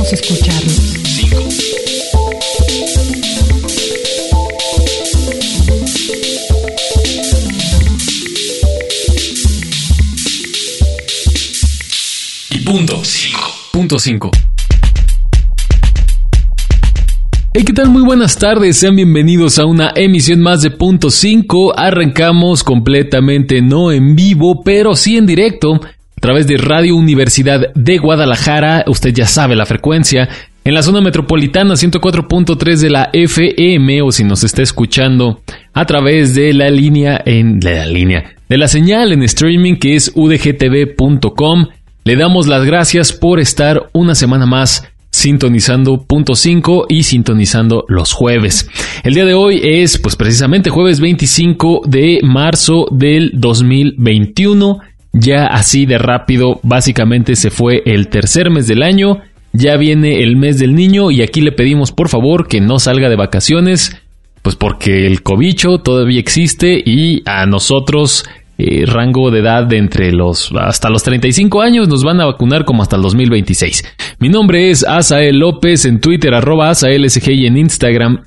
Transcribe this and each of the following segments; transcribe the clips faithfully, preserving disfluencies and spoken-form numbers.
Queremos escucharlos. cinco. Y punto cinco. Punto cinco. Hey, ¿qué tal? Muy buenas tardes, sean bienvenidos a una emisión más de Punto cinco. Arrancamos completamente no en vivo, pero sí en directo, a través de Radio Universidad de Guadalajara. Usted ya sabe la frecuencia, en la zona metropolitana ciento cuatro punto tres de la F M, o si nos está escuchando a través de la línea, en de la línea, de la señal en streaming, que es u d g t v punto com. Le damos las gracias por estar una semana más sintonizando Punto cinco y sintonizando los jueves. El día de hoy es pues precisamente jueves veinticinco de marzo del dos mil veintiuno. Ya así de rápido básicamente se fue el tercer mes del año. Ya viene el mes del niño y aquí le pedimos por favor que no salga de vacaciones, pues porque el cobicho todavía existe y a nosotros Eh, rango de edad de entre los hasta los treinta y cinco años nos van a vacunar como hasta el dos mil veintiséis. Mi nombre es Asael López, en Twitter arroba AsaelSG y en Instagram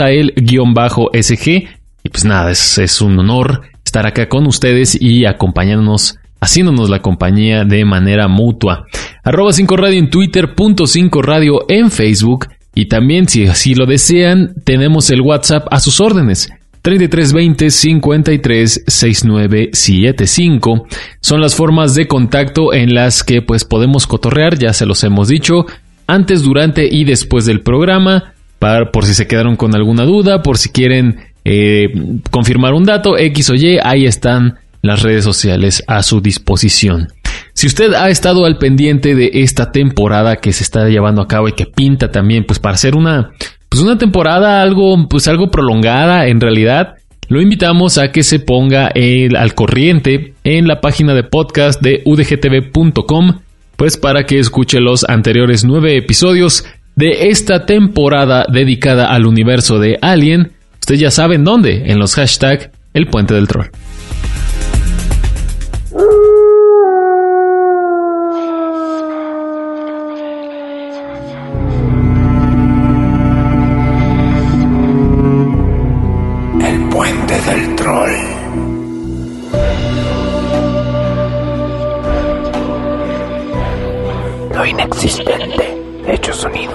Asael-S G. Y pues nada, es, es un honor estar acá con ustedes y acompañándonos, haciéndonos la compañía de manera mutua. Arroba cinco radio en Twitter, punto cinco radio en Facebook y también, si así lo desean, tenemos el WhatsApp a sus órdenes. treinta y tres veinte, cincuenta y tres, sesenta y nueve setenta y cinco son las formas de contacto en las que pues podemos cotorrear, ya se los hemos dicho, antes, durante y después del programa, para, por si se quedaron con alguna duda, por si quieren eh, confirmar un dato, X o Y, ahí están las redes sociales a su disposición. Si usted ha estado al pendiente de esta temporada que se está llevando a cabo y que pinta también pues para hacer una... Pues una temporada algo, pues algo prolongada en realidad, lo invitamos a que se ponga el, al corriente en la página de podcast de u d g t v punto com, pues para que escuche los anteriores nueve episodios de esta temporada dedicada al universo de Alien. Usted ya sabe en dónde, en los hashtags El Puente del Troll. Del troll. Lo inexistente, hecho sonido.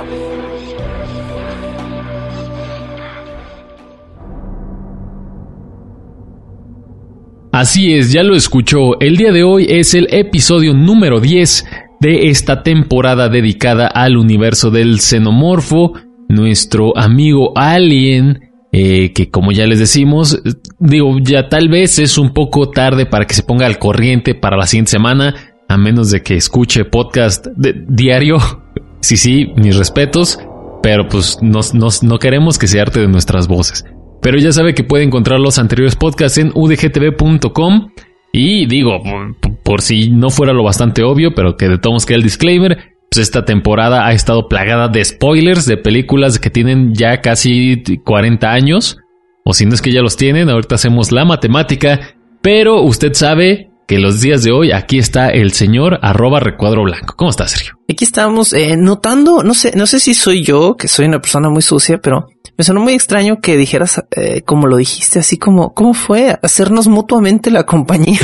Así es, ya lo escuchó. El día de hoy es el episodio número diez de esta temporada dedicada al universo del xenomorfo, nuestro amigo Alien. Eh, que como ya les decimos, digo, ya tal vez es un poco tarde para que se ponga al corriente para la siguiente semana, a menos de que escuche podcast de, diario. Sí, sí, mis respetos, pero pues no, no, no queremos que se harte de nuestras voces. Pero ya sabe que puede encontrar los anteriores podcasts en u d g t v punto com. Y digo, por, por si no fuera lo bastante obvio, pero que de todos modos queda el disclaimer, pues esta temporada ha estado plagada de spoilers de películas que tienen ya casi cuarenta años. O si no es que ya los tienen, ahorita hacemos la matemática. Pero usted sabe que los días de hoy aquí está el señor arroba recuadro blanco. ¿Cómo está, Sergio? Aquí estamos eh, notando, no sé, no sé si soy yo, que soy una persona muy sucia, pero me sonó muy extraño que dijeras, eh, como lo dijiste, así como, ¿cómo fue? Hacernos mutuamente la compañía.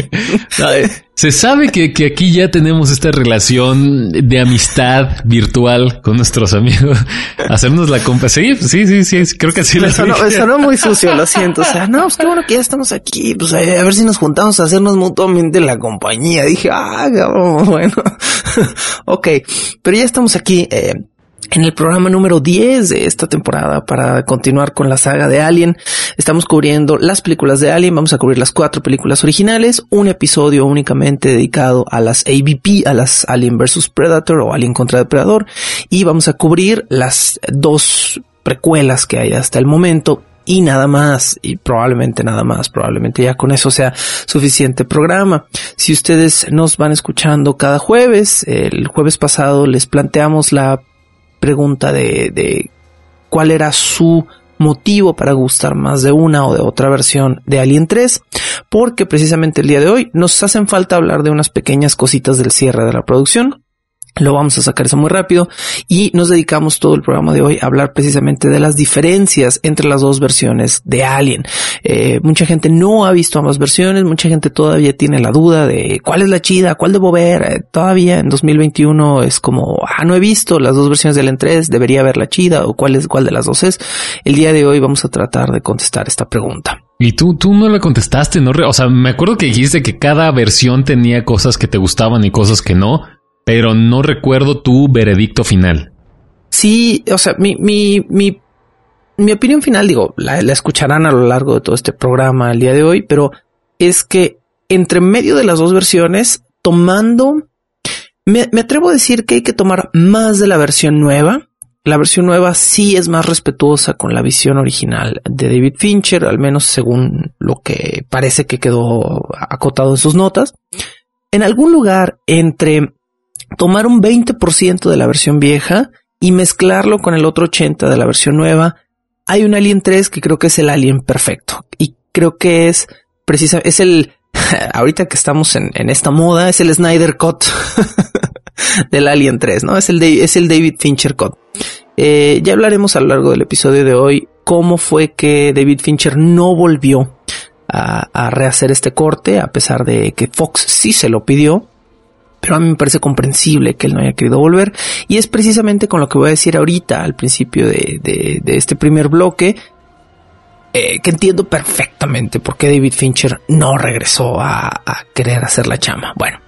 Se sabe que, que aquí ya tenemos esta relación de amistad virtual con nuestros amigos. Hacernos la compa. Sí, sí, sí, sí, creo que así me lo sonó, me sonó muy sucio, lo siento. O sea, no, pues qué bueno que ya estamos aquí. Pues a ver si nos juntamos a hacernos mutuamente la compañía. Dije, ah, bueno. Ok, pero ya estamos aquí eh, en el programa número diez de esta temporada para continuar con la saga de Alien. Estamos cubriendo las películas de Alien, vamos a cubrir las cuatro películas originales, un episodio únicamente dedicado a las A V P, a las Alien versus Predator o Alien contra Depredador, y vamos a cubrir las dos precuelas que hay hasta el momento. Y nada más, y probablemente nada más, probablemente ya con eso sea suficiente programa. Si ustedes nos van escuchando cada jueves, el jueves pasado les planteamos la pregunta de, de cuál era su motivo para gustar más de una o de otra versión de Alien tres, porque precisamente el día de hoy nos hacen falta hablar de unas pequeñas cositas del cierre de la producción. Lo vamos a sacar eso muy rápido y nos dedicamos todo el programa de hoy a hablar precisamente de las diferencias entre las dos versiones de Alien. Eh, mucha gente no ha visto ambas versiones, mucha gente todavía tiene la duda de cuál es la chida, cuál debo ver. Eh, todavía en dos mil veintiuno es como, ah, no he visto las dos versiones del Alien tres, debería ver la chida o cuál es, cuál de las dos es. El día de hoy vamos a tratar de contestar esta pregunta. Y tú, tú no la contestaste, ¿no? O sea, me acuerdo que dijiste que cada versión tenía cosas que te gustaban y cosas que no. Pero no recuerdo tu veredicto final. Sí, o sea, mi, mi, mi, mi opinión final, digo, la, la escucharán a lo largo de todo este programa el día de hoy, pero es que entre medio de las dos versiones, tomando, me, me atrevo a decir que hay que tomar más de la versión nueva. La versión nueva sí es más respetuosa con la visión original de David Fincher, al menos según lo que parece que quedó acotado en sus notas. En algún lugar entre tomar un veinte por ciento de la versión vieja y mezclarlo con el otro ochenta por ciento de la versión nueva, hay un Alien tres que creo que es el Alien perfecto. Y creo que es precisamente, es el, ahorita que estamos en, en esta moda, es el Snyder Cut del Alien tres, ¿no? Es el, de, es el David Fincher Cut. Eh, ya hablaremos a lo largo del episodio de hoy cómo fue que David Fincher no volvió a, a rehacer este corte, a pesar de que Fox sí se lo pidió. Pero a mí me parece comprensible que él no haya querido volver. Y es precisamente con lo que voy a decir ahorita al principio de, de, de este primer bloque, eh, que entiendo perfectamente por qué David Fincher no regresó a, a querer hacer la chama. Bueno,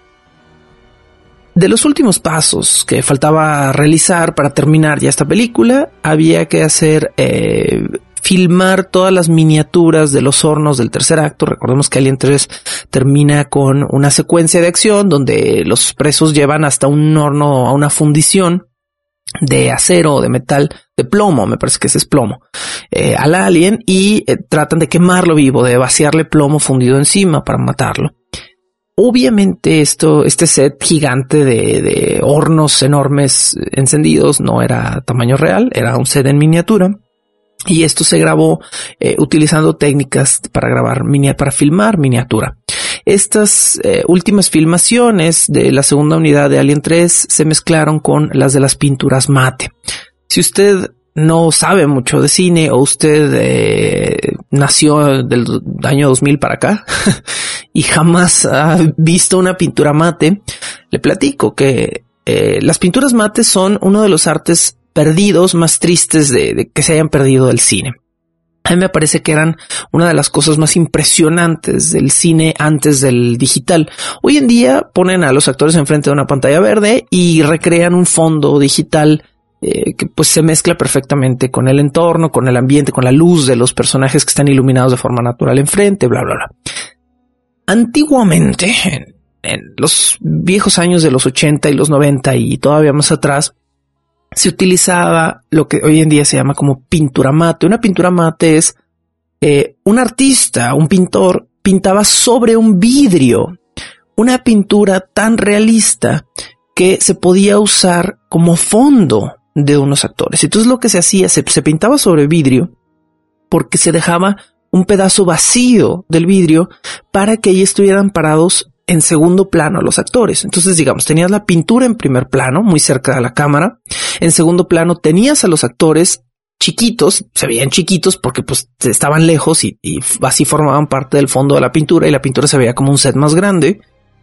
de los últimos pasos que faltaba realizar para terminar ya esta película, había que hacer... Eh, filmar todas las miniaturas de los hornos del tercer acto. Recordemos que Alien tres termina con una secuencia de acción donde los presos llevan hasta un horno a una fundición de acero o de metal, de plomo, me parece que ese es plomo, eh, al alien y eh, tratan de quemarlo vivo, de vaciarle plomo fundido encima para matarlo. Obviamente esto, este set gigante de, de hornos enormes encendidos no era tamaño real, era un set en miniatura. Y esto se grabó eh, utilizando técnicas para grabar, mini, para filmar miniatura. Estas eh, últimas filmaciones de la segunda unidad de Alien tres se mezclaron con las de las pinturas mate. Si usted no sabe mucho de cine o usted eh, nació del año dos mil para acá y jamás ha visto una pintura mate, le platico que eh, las pinturas mate son uno de los artes perdidos más tristes de, de que se hayan perdido del cine. A mí me parece que eran una de las cosas más impresionantes del cine antes del digital. Hoy en día ponen a los actores enfrente de una pantalla verde y recrean un fondo digital eh, que pues se mezcla perfectamente con el entorno, con el ambiente, con la luz de los personajes que están iluminados de forma natural enfrente, bla, bla, bla. Antiguamente, en, en los viejos años de los ochenta y los noventa y todavía más atrás, se utilizaba lo que hoy en día se llama como pintura mate. Una pintura mate es eh, un artista, un pintor, pintaba sobre un vidrio una pintura tan realista que se podía usar como fondo de unos actores. Entonces lo que se hacía, se, se pintaba sobre vidrio porque se dejaba un pedazo vacío del vidrio para que ahí estuvieran parados en segundo plano los actores. Entonces, digamos, tenías la pintura en primer plano, muy cerca de la cámara. En segundo plano tenías a los actores chiquitos, se veían chiquitos porque pues estaban lejos y, y así formaban parte del fondo de la pintura y la pintura se veía como un set más grande.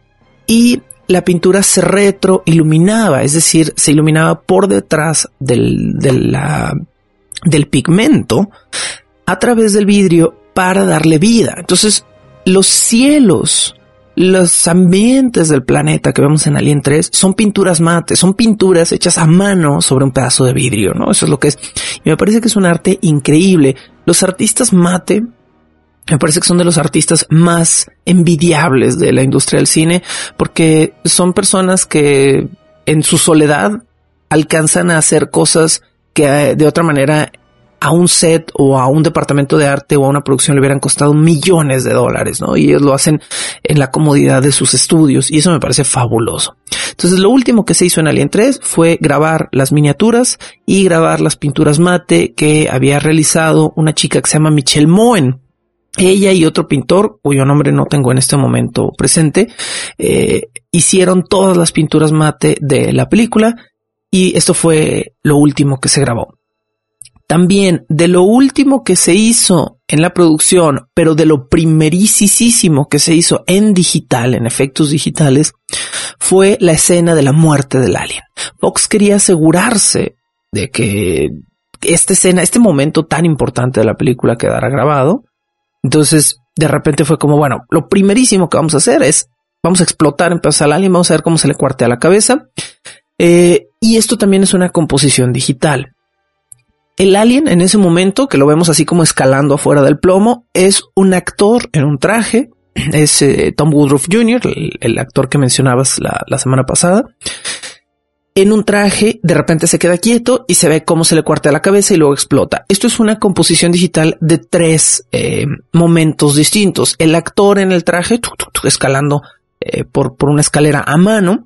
Y la pintura se retroiluminaba, es decir, se iluminaba por detrás del, de la, del pigmento a través del vidrio para darle vida. Entonces, los cielos, los ambientes del planeta que vemos en Alien tres son pinturas mates, son pinturas hechas a mano sobre un pedazo de vidrio, ¿no? Eso es lo que es. Y me parece que es un arte increíble. Los artistas mate me parece que son de los artistas más envidiables de la industria del cine porque son personas que en su soledad alcanzan a hacer cosas que de otra manera a un set o a un departamento de arte o a una producción le hubieran costado millones de dólares, ¿no? Y ellos lo hacen en la comodidad de sus estudios y eso me parece fabuloso. Entonces lo último que se hizo en Alien tres fue grabar las miniaturas y grabar las pinturas mate que había realizado una chica que se llama Michelle Moen. ella y otro pintor, cuyo nombre no tengo en este momento presente, eh, hicieron todas las pinturas mate de la película y esto fue lo último que se grabó. También de lo último que se hizo en la producción, pero de lo primerísimo que se hizo en digital, en efectos digitales, fue la escena de la muerte del alien. Fox quería asegurarse de que esta escena, este momento tan importante de la película quedara grabado. Entonces, de repente fue como, bueno, lo primerísimo que vamos a hacer es, vamos a explotar en pedazos al alien, vamos a ver cómo se le cuartea la cabeza. Eh, y esto también es una composición digital. El alien en ese momento, que lo vemos así como escalando afuera del plomo, es un actor en un traje. Es eh, Tom Woodruff junior, el, el actor que mencionabas la, la semana pasada. En un traje, de repente se queda quieto y se ve cómo se le cuartea la cabeza y luego explota. Esto es una composición digital de tres eh, momentos distintos. El actor en el traje, tu, tu, tu, escalando eh, por, por una escalera a mano.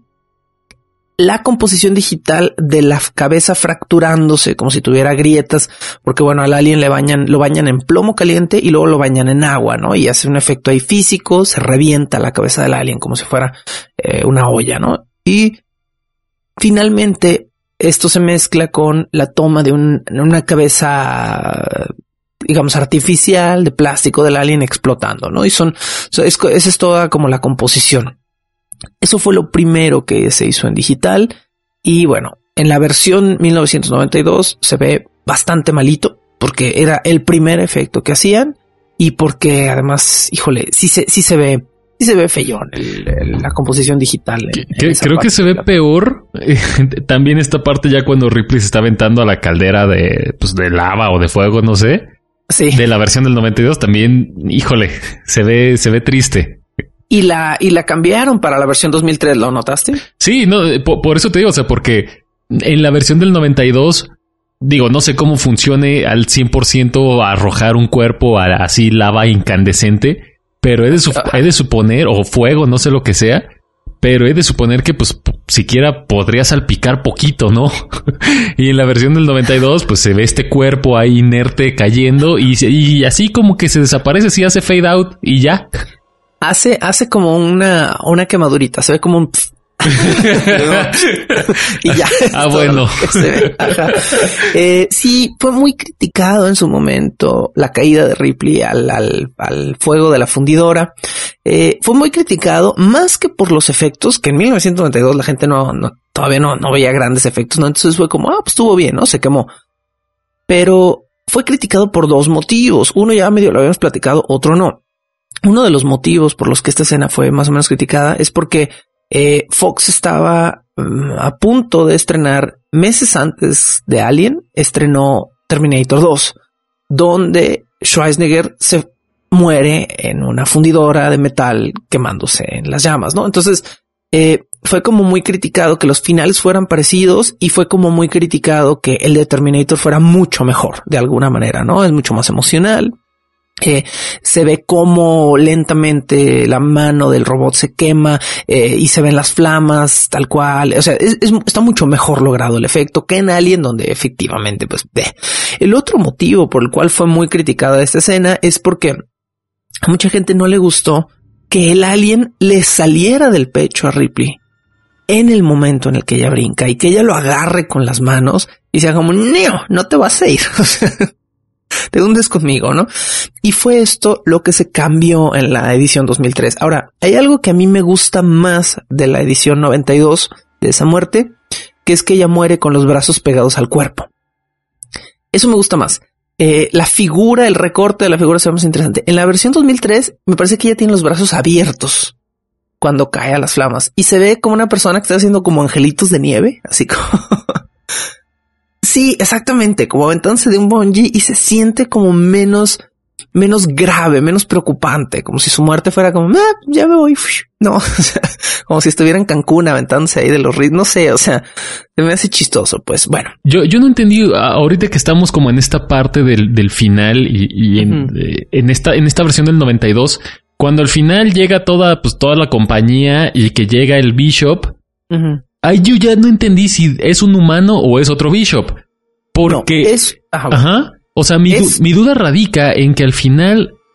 La composición digital de la cabeza fracturándose como si tuviera grietas, porque bueno, al alien le bañan, lo bañan en plomo caliente y luego lo bañan en agua, ¿no? Y hace un efecto ahí físico, se revienta la cabeza del alien como si fuera eh, una olla, ¿no? Y finalmente esto se mezcla con la toma de un, una cabeza, digamos, artificial de plástico del alien explotando, ¿no? Y son, es, esa es toda como la composición. Eso fue lo primero que se hizo en digital y bueno, en la versión mil novecientos noventa y dos se ve bastante malito porque era el primer efecto que hacían y porque además, híjole, sí se, sí se ve, sí se ve feyón el, el, la composición digital. En, que, en creo que se ve peor eh, también esta parte ya cuando Ripley se está aventando a la caldera de, pues, de lava o de fuego, no sé. Sí. De la versión del noventa y dos también, híjole, se ve, se ve triste. Y la, y la cambiaron para la versión dos mil tres, ¿lo notaste? Sí, no, por, por eso te digo, o sea, porque en la versión del noventa y dos, digo, no sé cómo funcione al cien por ciento arrojar un cuerpo a así lava incandescente, pero he de, su, he de suponer, o fuego, no sé lo que sea, pero he de suponer que pues siquiera podría salpicar poquito, ¿no? Y en la versión del noventa y dos, pues se ve este cuerpo ahí inerte cayendo y, y así como que se desaparece, así hace fade out y ya. Hace, hace como una, una quemadurita, se ve como un y ya. Ah, bueno. Eh, sí, fue muy criticado en su momento la caída de Ripley al, al, al fuego de la fundidora. Eh, fue muy criticado más que por los efectos, que en mil novecientos noventa y dos la gente no, no todavía no, no veía grandes efectos, ¿no? Entonces fue como, ah, pues estuvo bien, ¿no? Se quemó. Pero fue criticado por dos motivos. Uno ya medio lo habíamos platicado, otro no. Uno de los motivos por los que esta escena fue más o menos criticada es porque eh, Fox estaba um, a punto de estrenar, meses antes de Alien, estrenó Terminator dos, donde Schwarzenegger se muere en una fundidora de metal quemándose en las llamas, ¿no? Entonces eh, fue como muy criticado que los finales fueran parecidos y fue como muy criticado que el de Terminator fuera mucho mejor de alguna manera, ¿no? Es mucho más emocional. Eh, se ve cómo lentamente la mano del robot se quema eh, y se ven las flamas tal cual. O sea, es, es, está mucho mejor logrado el efecto que en Alien, donde efectivamente, pues, bleh. El otro motivo por el cual fue muy criticada esta escena es porque a mucha gente no le gustó que el alien le saliera del pecho a Ripley en el momento en el que ella brinca y que ella lo agarre con las manos y sea como, no, no te vas a ir. O sea, te hundes conmigo, ¿no? Y fue esto lo que se cambió en la edición dos mil tres. Ahora, hay algo que a mí me gusta más de la edición noventa y dos de esa muerte, que es que ella muere con los brazos pegados al cuerpo. Eso me gusta más. Eh, la figura, el recorte de la figura se ve más interesante. En la versión dos mil tres, me parece que ella tiene los brazos abiertos cuando cae a las flamas y se ve como una persona que está haciendo como angelitos de nieve, así como... Sí, exactamente, como aventándose de un bungee y se siente como menos, menos grave, menos preocupante, como si su muerte fuera como, ah, ya me voy, no, o sea, como si estuviera en Cancún aventándose ahí de los ríos, no sé, o sea, se me hace chistoso, pues bueno. Yo, yo no entendí ahorita que estamos como en esta parte del, del final y, y en, uh-huh. eh, en esta, en esta versión del noventa y dos, cuando al final llega toda, pues toda la compañía y que llega el Bishop, uh-huh. Ay, yo ya no entendí si es un humano o es otro Bishop. Porque... No, es... Ajá. ajá. O sea, mi, es, du- mi duda radica en que al final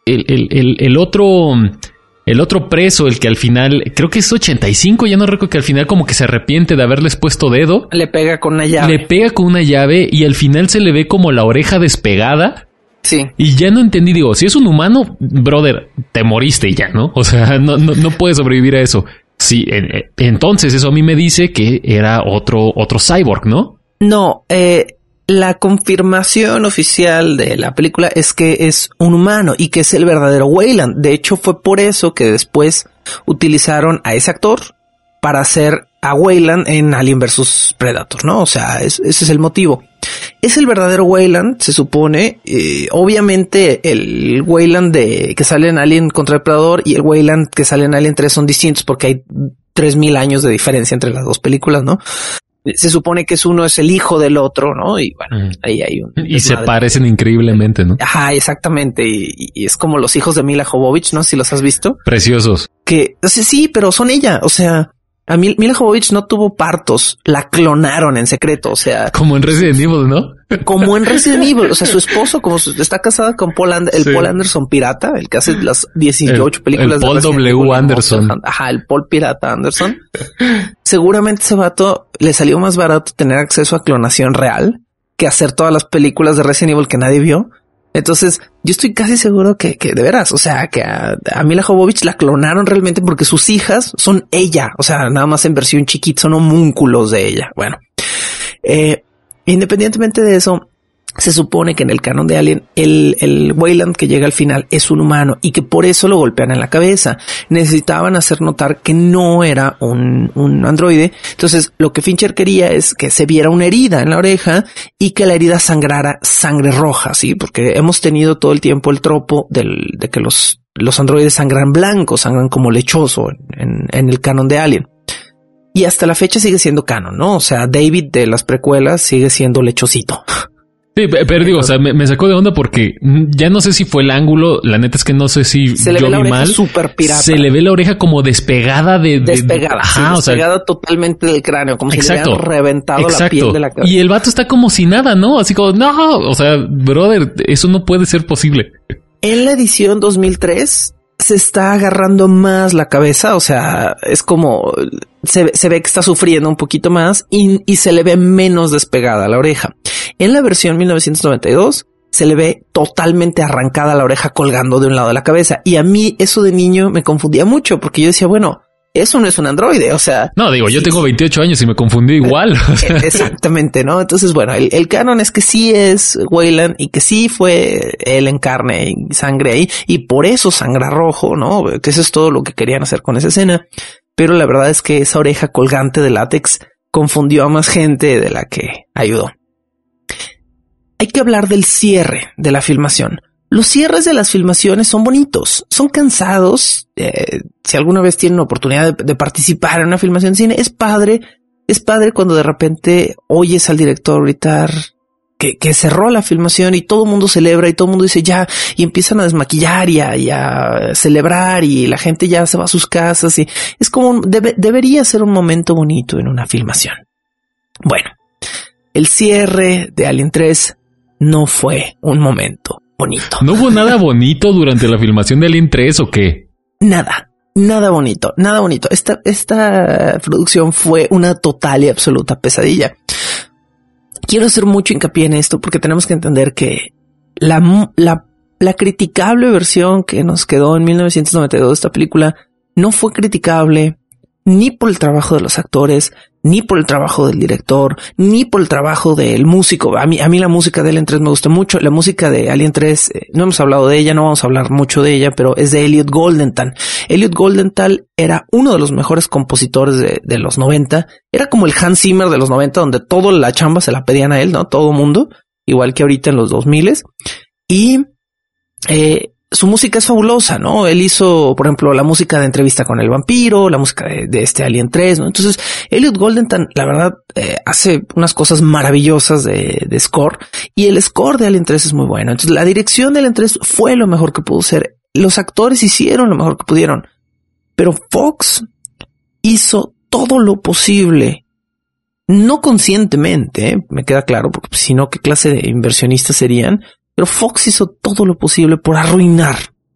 el, el, el, el otro... El otro preso, el que al final, creo que es ochenta y cinco, ya no recuerdo, que al final como que se arrepiente de haberles puesto dedo. Le pega con una llave. Le pega con una llave y al final se le ve como la oreja despegada. Sí. Y ya no entendí, digo, si es un humano, brother, te moriste y ya, ¿no? O sea, no, no, no puedes sobrevivir a eso. Sí, entonces eso a mí me dice que era otro, otro cyborg, ¿no? No, eh... la confirmación oficial de la película es que es un humano y que es el verdadero Weyland. De hecho, fue por eso que después utilizaron a ese actor para hacer a Weyland en Alien versus Predator, ¿no? O sea, es, ese es el motivo. Es el verdadero Weyland, se supone. Eh, obviamente, el Weyland de que sale en Alien contra el Predador y el Weyland que sale en Alien tres son distintos porque hay tres mil años de diferencia entre las dos películas, ¿no? Se supone que es uno es el hijo del otro, ¿no? Y bueno, mm. ahí hay un... Y se parecen increíblemente, ¿no? Ajá, exactamente. Y, y es como los hijos de Mila Jovovich, ¿no? Si los has visto. Preciosos. Que, o sea, sí, pero son ella. O sea, a Mil, Mila Jovovich no tuvo partos. La clonaron en secreto, o sea... Como en Resident Evil, ¿no? Como en Resident Evil. O sea, su esposo, como su, está casada con Paul And, el sí. Paul Anderson pirata, el que hace las dieciocho el, películas el Paul de W. Evil, Anderson. Ajá, el Paul Pirata Anderson. Seguramente ese vato le salió más barato tener acceso a clonación real que hacer todas las películas de Resident Evil que nadie vio. Entonces, yo estoy casi seguro que, que de veras, o sea, que a, a Mila Jovovich la clonaron realmente porque sus hijas son ella. O sea, nada más en versión chiquita, son homúnculos de ella. Bueno, eh, independientemente de eso, se supone que en el canon de Alien, el, el Weyland que llega al final es un humano y que por eso lo golpean en la cabeza. Necesitaban hacer notar que no era un, un androide. Entonces, lo que Fincher quería es que se viera una herida en la oreja y que la herida sangrara sangre roja, ¿sí? Porque hemos tenido todo el tiempo el tropo del, de que los, los androides sangran blanco, sangran como lechoso en, en el canon de Alien. Y hasta la fecha sigue siendo canon, ¿no? O sea, David de las precuelas sigue siendo lechosito. Sí, pero digo, o sea, me, me sacó de onda porque ya no sé si fue el ángulo, la neta es que no sé si se le yo ve la vi oreja mal. Super pirata. Se le ve la oreja como despegada de... de despegada, ajá, sí, o sea, despegada totalmente del cráneo, como exacto, si le hubieran reventado exacto. la piel de la cabeza. Y el vato está como si nada, ¿no? Así como, no, o sea, brother, eso no puede ser posible. En la edición dos mil tres se está agarrando más la cabeza, o sea, es como se, se ve que está sufriendo un poquito más y, y se le ve menos despegada la oreja. En la versión mil novecientos noventa y dos se le ve totalmente arrancada la oreja colgando de un lado de la cabeza. Y a mí eso de niño me confundía mucho porque yo decía, bueno, eso no es un androide. O sea, no digo, yo sí, tengo veintiocho años y me confundí igual. Exactamente, ¿no? Entonces, bueno, el, el canon es que sí es Weyland y que sí fue él en carne y sangre ahí y por eso sangra rojo, ¿no? Que eso es todo lo que querían hacer con esa escena. Pero la verdad es que esa oreja colgante de látex confundió a más gente de la que ayudó. Hay que hablar del cierre de la filmación. Los cierres de las filmaciones son bonitos, son cansados. Eh, si alguna vez tienen oportunidad de, de participar en una filmación de cine, es padre. Es padre cuando de repente oyes al director gritar que, que cerró la filmación y todo el mundo celebra y todo el mundo dice ya, y empiezan a desmaquillar y a, y a celebrar y la gente ya se va a sus casas y es como debe, debería ser un momento bonito en una filmación. Bueno, el cierre de Alien tres no fue un momento bonito. ¿No hubo nada bonito durante la filmación de Alien tres o qué? Nada, nada bonito, nada bonito. Esta, esta producción fue una total y absoluta pesadilla. Quiero hacer mucho hincapié en esto porque tenemos que entender que la, la, la criticable versión que nos quedó en mil novecientos noventa y dos de esta película no fue criticable ni por el trabajo de los actores, ni por el trabajo del director, ni por el trabajo del músico. A mí, a mí la música de Alien tres me gusta mucho. La música de Alien tres, eh, no hemos hablado de ella, no vamos a hablar mucho de ella, pero es de Elliot Goldenthal. Elliot Goldenthal era uno de los mejores compositores de, de los noventa. Era como el Hans Zimmer de los noventa, donde toda la chamba se la pedían a él, ¿no? Todo mundo, igual que ahorita en los dos miles. Y eh, su música es fabulosa, ¿no? Él hizo, por ejemplo, la música de Entrevista con el Vampiro, la música de, de este Alien tres, ¿no? Entonces, Elliot Goldenthal, la verdad, eh, hace unas cosas maravillosas de, de score y el score de Alien tres es muy bueno. Entonces, la dirección de Alien tres fue lo mejor que pudo ser. Los actores hicieron lo mejor que pudieron, pero Fox hizo todo lo posible, no conscientemente, ¿eh? Me queda claro, porque si no, ¿qué clase de inversionistas serían? Pero Fox hizo todo lo posible por arruinar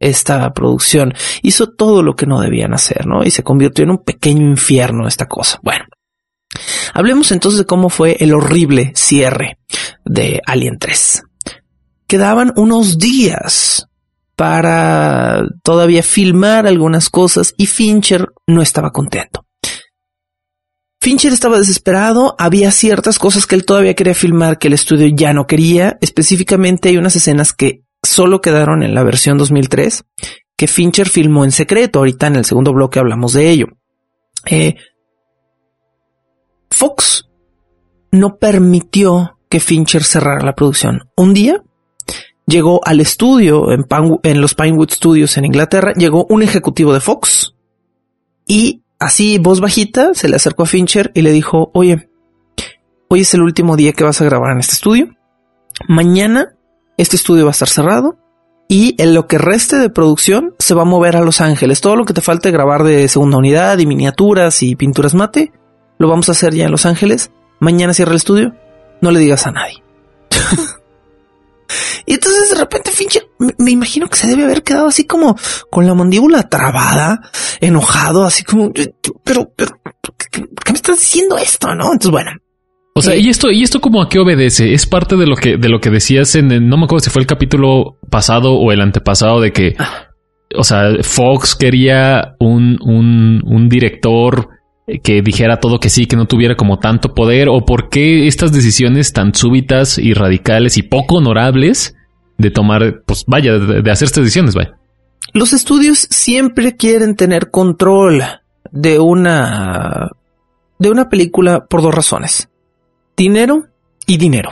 esta producción. Hizo todo lo que no debían hacer, ¿no? Y se convirtió en un pequeño infierno esta cosa. Bueno, hablemos entonces de cómo fue el horrible cierre de Alien tres. Quedaban unos días para todavía filmar algunas cosas y Fincher no estaba contento. Fincher estaba desesperado, había ciertas cosas que él todavía quería filmar que el estudio ya no quería. Específicamente hay unas escenas que solo quedaron en la versión dos mil tres que Fincher filmó en secreto. Ahorita en el segundo bloque hablamos de ello. Eh, Fox no permitió que Fincher cerrara la producción. Un día llegó al estudio en, Pan, en los Pinewood Studios en Inglaterra, llegó un ejecutivo de Fox y así, voz bajita, se le acercó a Fincher y le dijo, oye, hoy es el último día que vas a grabar en este estudio. Mañana este estudio va a estar cerrado y en lo que reste de producción se va a mover a Los Ángeles. Todo lo que te falte grabar de segunda unidad y miniaturas y pinturas mate, lo vamos a hacer ya en Los Ángeles. Mañana cierra el estudio. No le digas a nadie. Y entonces de repente Fincher, me, me imagino que se debe haber quedado así como con la mandíbula trabada, enojado, así como, pero, pero, ¿por qué me estás diciendo esto? ¿No? Entonces, bueno. O sea, eh, y esto, y esto como a qué obedece, es parte de lo que, de lo que decías en, el, no me acuerdo si fue el capítulo pasado o el antepasado de que, ah. o sea, Fox quería un, un, un director que dijera todo que sí, que no tuviera como tanto poder, o por qué estas decisiones tan súbitas y radicales y poco honorables de tomar, pues vaya, de, de hacer estas decisiones, vaya. Los estudios siempre quieren tener control de una, de una película por dos razones: dinero y dinero.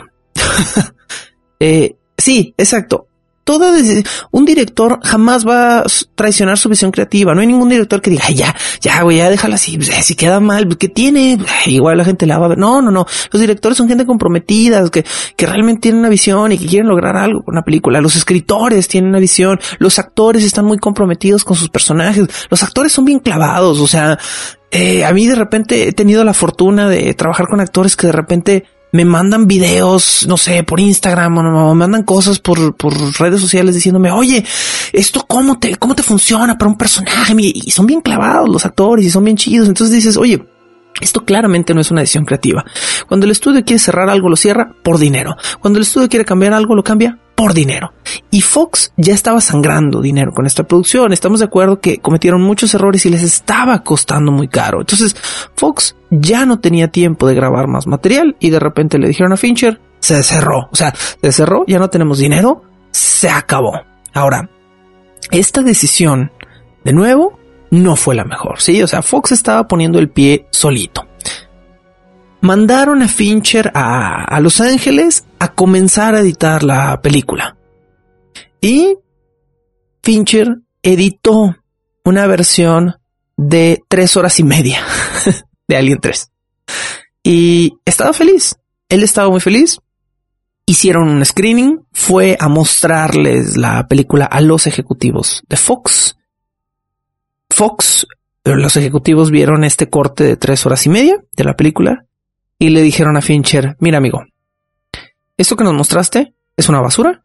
eh, sí, exacto. Toda un director jamás va a traicionar su visión creativa. No hay ningún director que diga, ay, ya, ya, güey, ya déjala así. Si queda mal, ¿qué tiene? Igual la gente la va a ver. No, no, no. Los directores son gente comprometida, que, que realmente tienen una visión y que quieren lograr algo con una película. Los escritores tienen una visión. Los actores están muy comprometidos con sus personajes. Los actores son bien clavados. O sea, eh, a mí de repente he tenido la fortuna de trabajar con actores que de repente me mandan videos, no sé, por Instagram o me mandan cosas por, por redes sociales diciéndome, oye, esto cómo te, cómo te funciona para un personaje. Y son bien clavados los actores y son bien chidos. Entonces dices, oye, esto claramente no es una decisión creativa. Cuando el estudio quiere cerrar algo, lo cierra por dinero. Cuando el estudio quiere cambiar algo, lo cambia por dinero. Y Fox ya estaba sangrando dinero con esta producción. Estamos de acuerdo que cometieron muchos errores y les estaba costando muy caro. Entonces Fox ya no tenía tiempo de grabar más material y de repente le dijeron a Fincher, se cerró. O sea, se cerró, ya no tenemos dinero, se acabó. Ahora, esta decisión, de nuevo, no fue la mejor, ¿sí? O sea, Fox estaba poniendo el pie solito. Mandaron a Fincher a, a Los Ángeles a comenzar a editar la película. Y Fincher editó una versión de tres horas y media de Alien tres. Y estaba feliz. Él estaba muy feliz. Hicieron un screening. Fue a mostrarles la película a los ejecutivos de Fox. Fox, los ejecutivos vieron este corte de tres horas y media de la película y le dijeron a Fincher, mira amigo, esto que nos mostraste es una basura.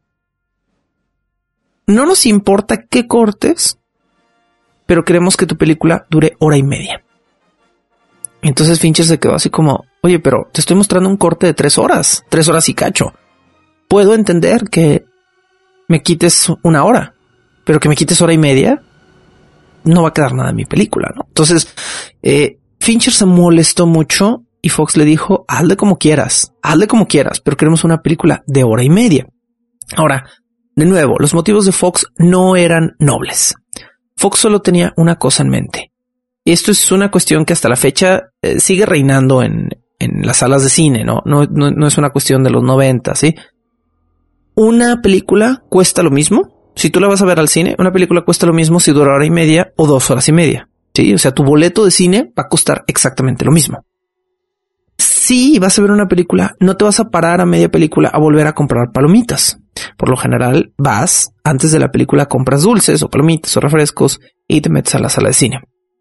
No nos importa qué cortes, pero queremos que tu película dure hora y media. Entonces Fincher se quedó así como, oye, pero te estoy mostrando un corte de tres horas, tres horas y cacho. Puedo entender que me quites una hora, pero que me quites hora y media, no va a quedar nada en mi película, ¿no? Entonces, eh, Fincher se molestó mucho y Fox le dijo, hazle como quieras, hazle como quieras, pero queremos una película de hora y media. Ahora, de nuevo, los motivos de Fox no eran nobles. Fox solo tenía una cosa en mente. Y esto es una cuestión que hasta la fecha eh, sigue reinando en, en las salas de cine, ¿no? No, no, no es una cuestión de los noventa, ¿sí? Una película cuesta lo mismo. Si tú la vas a ver al cine, una película cuesta lo mismo si dura hora y media o dos horas y media. Sí, o sea, tu boleto de cine va a costar exactamente lo mismo. Si vas a ver una película, no te vas a parar a media película a volver a comprar palomitas. Por lo general, vas antes de la película, compras dulces o palomitas o refrescos y te metes a la sala de cine.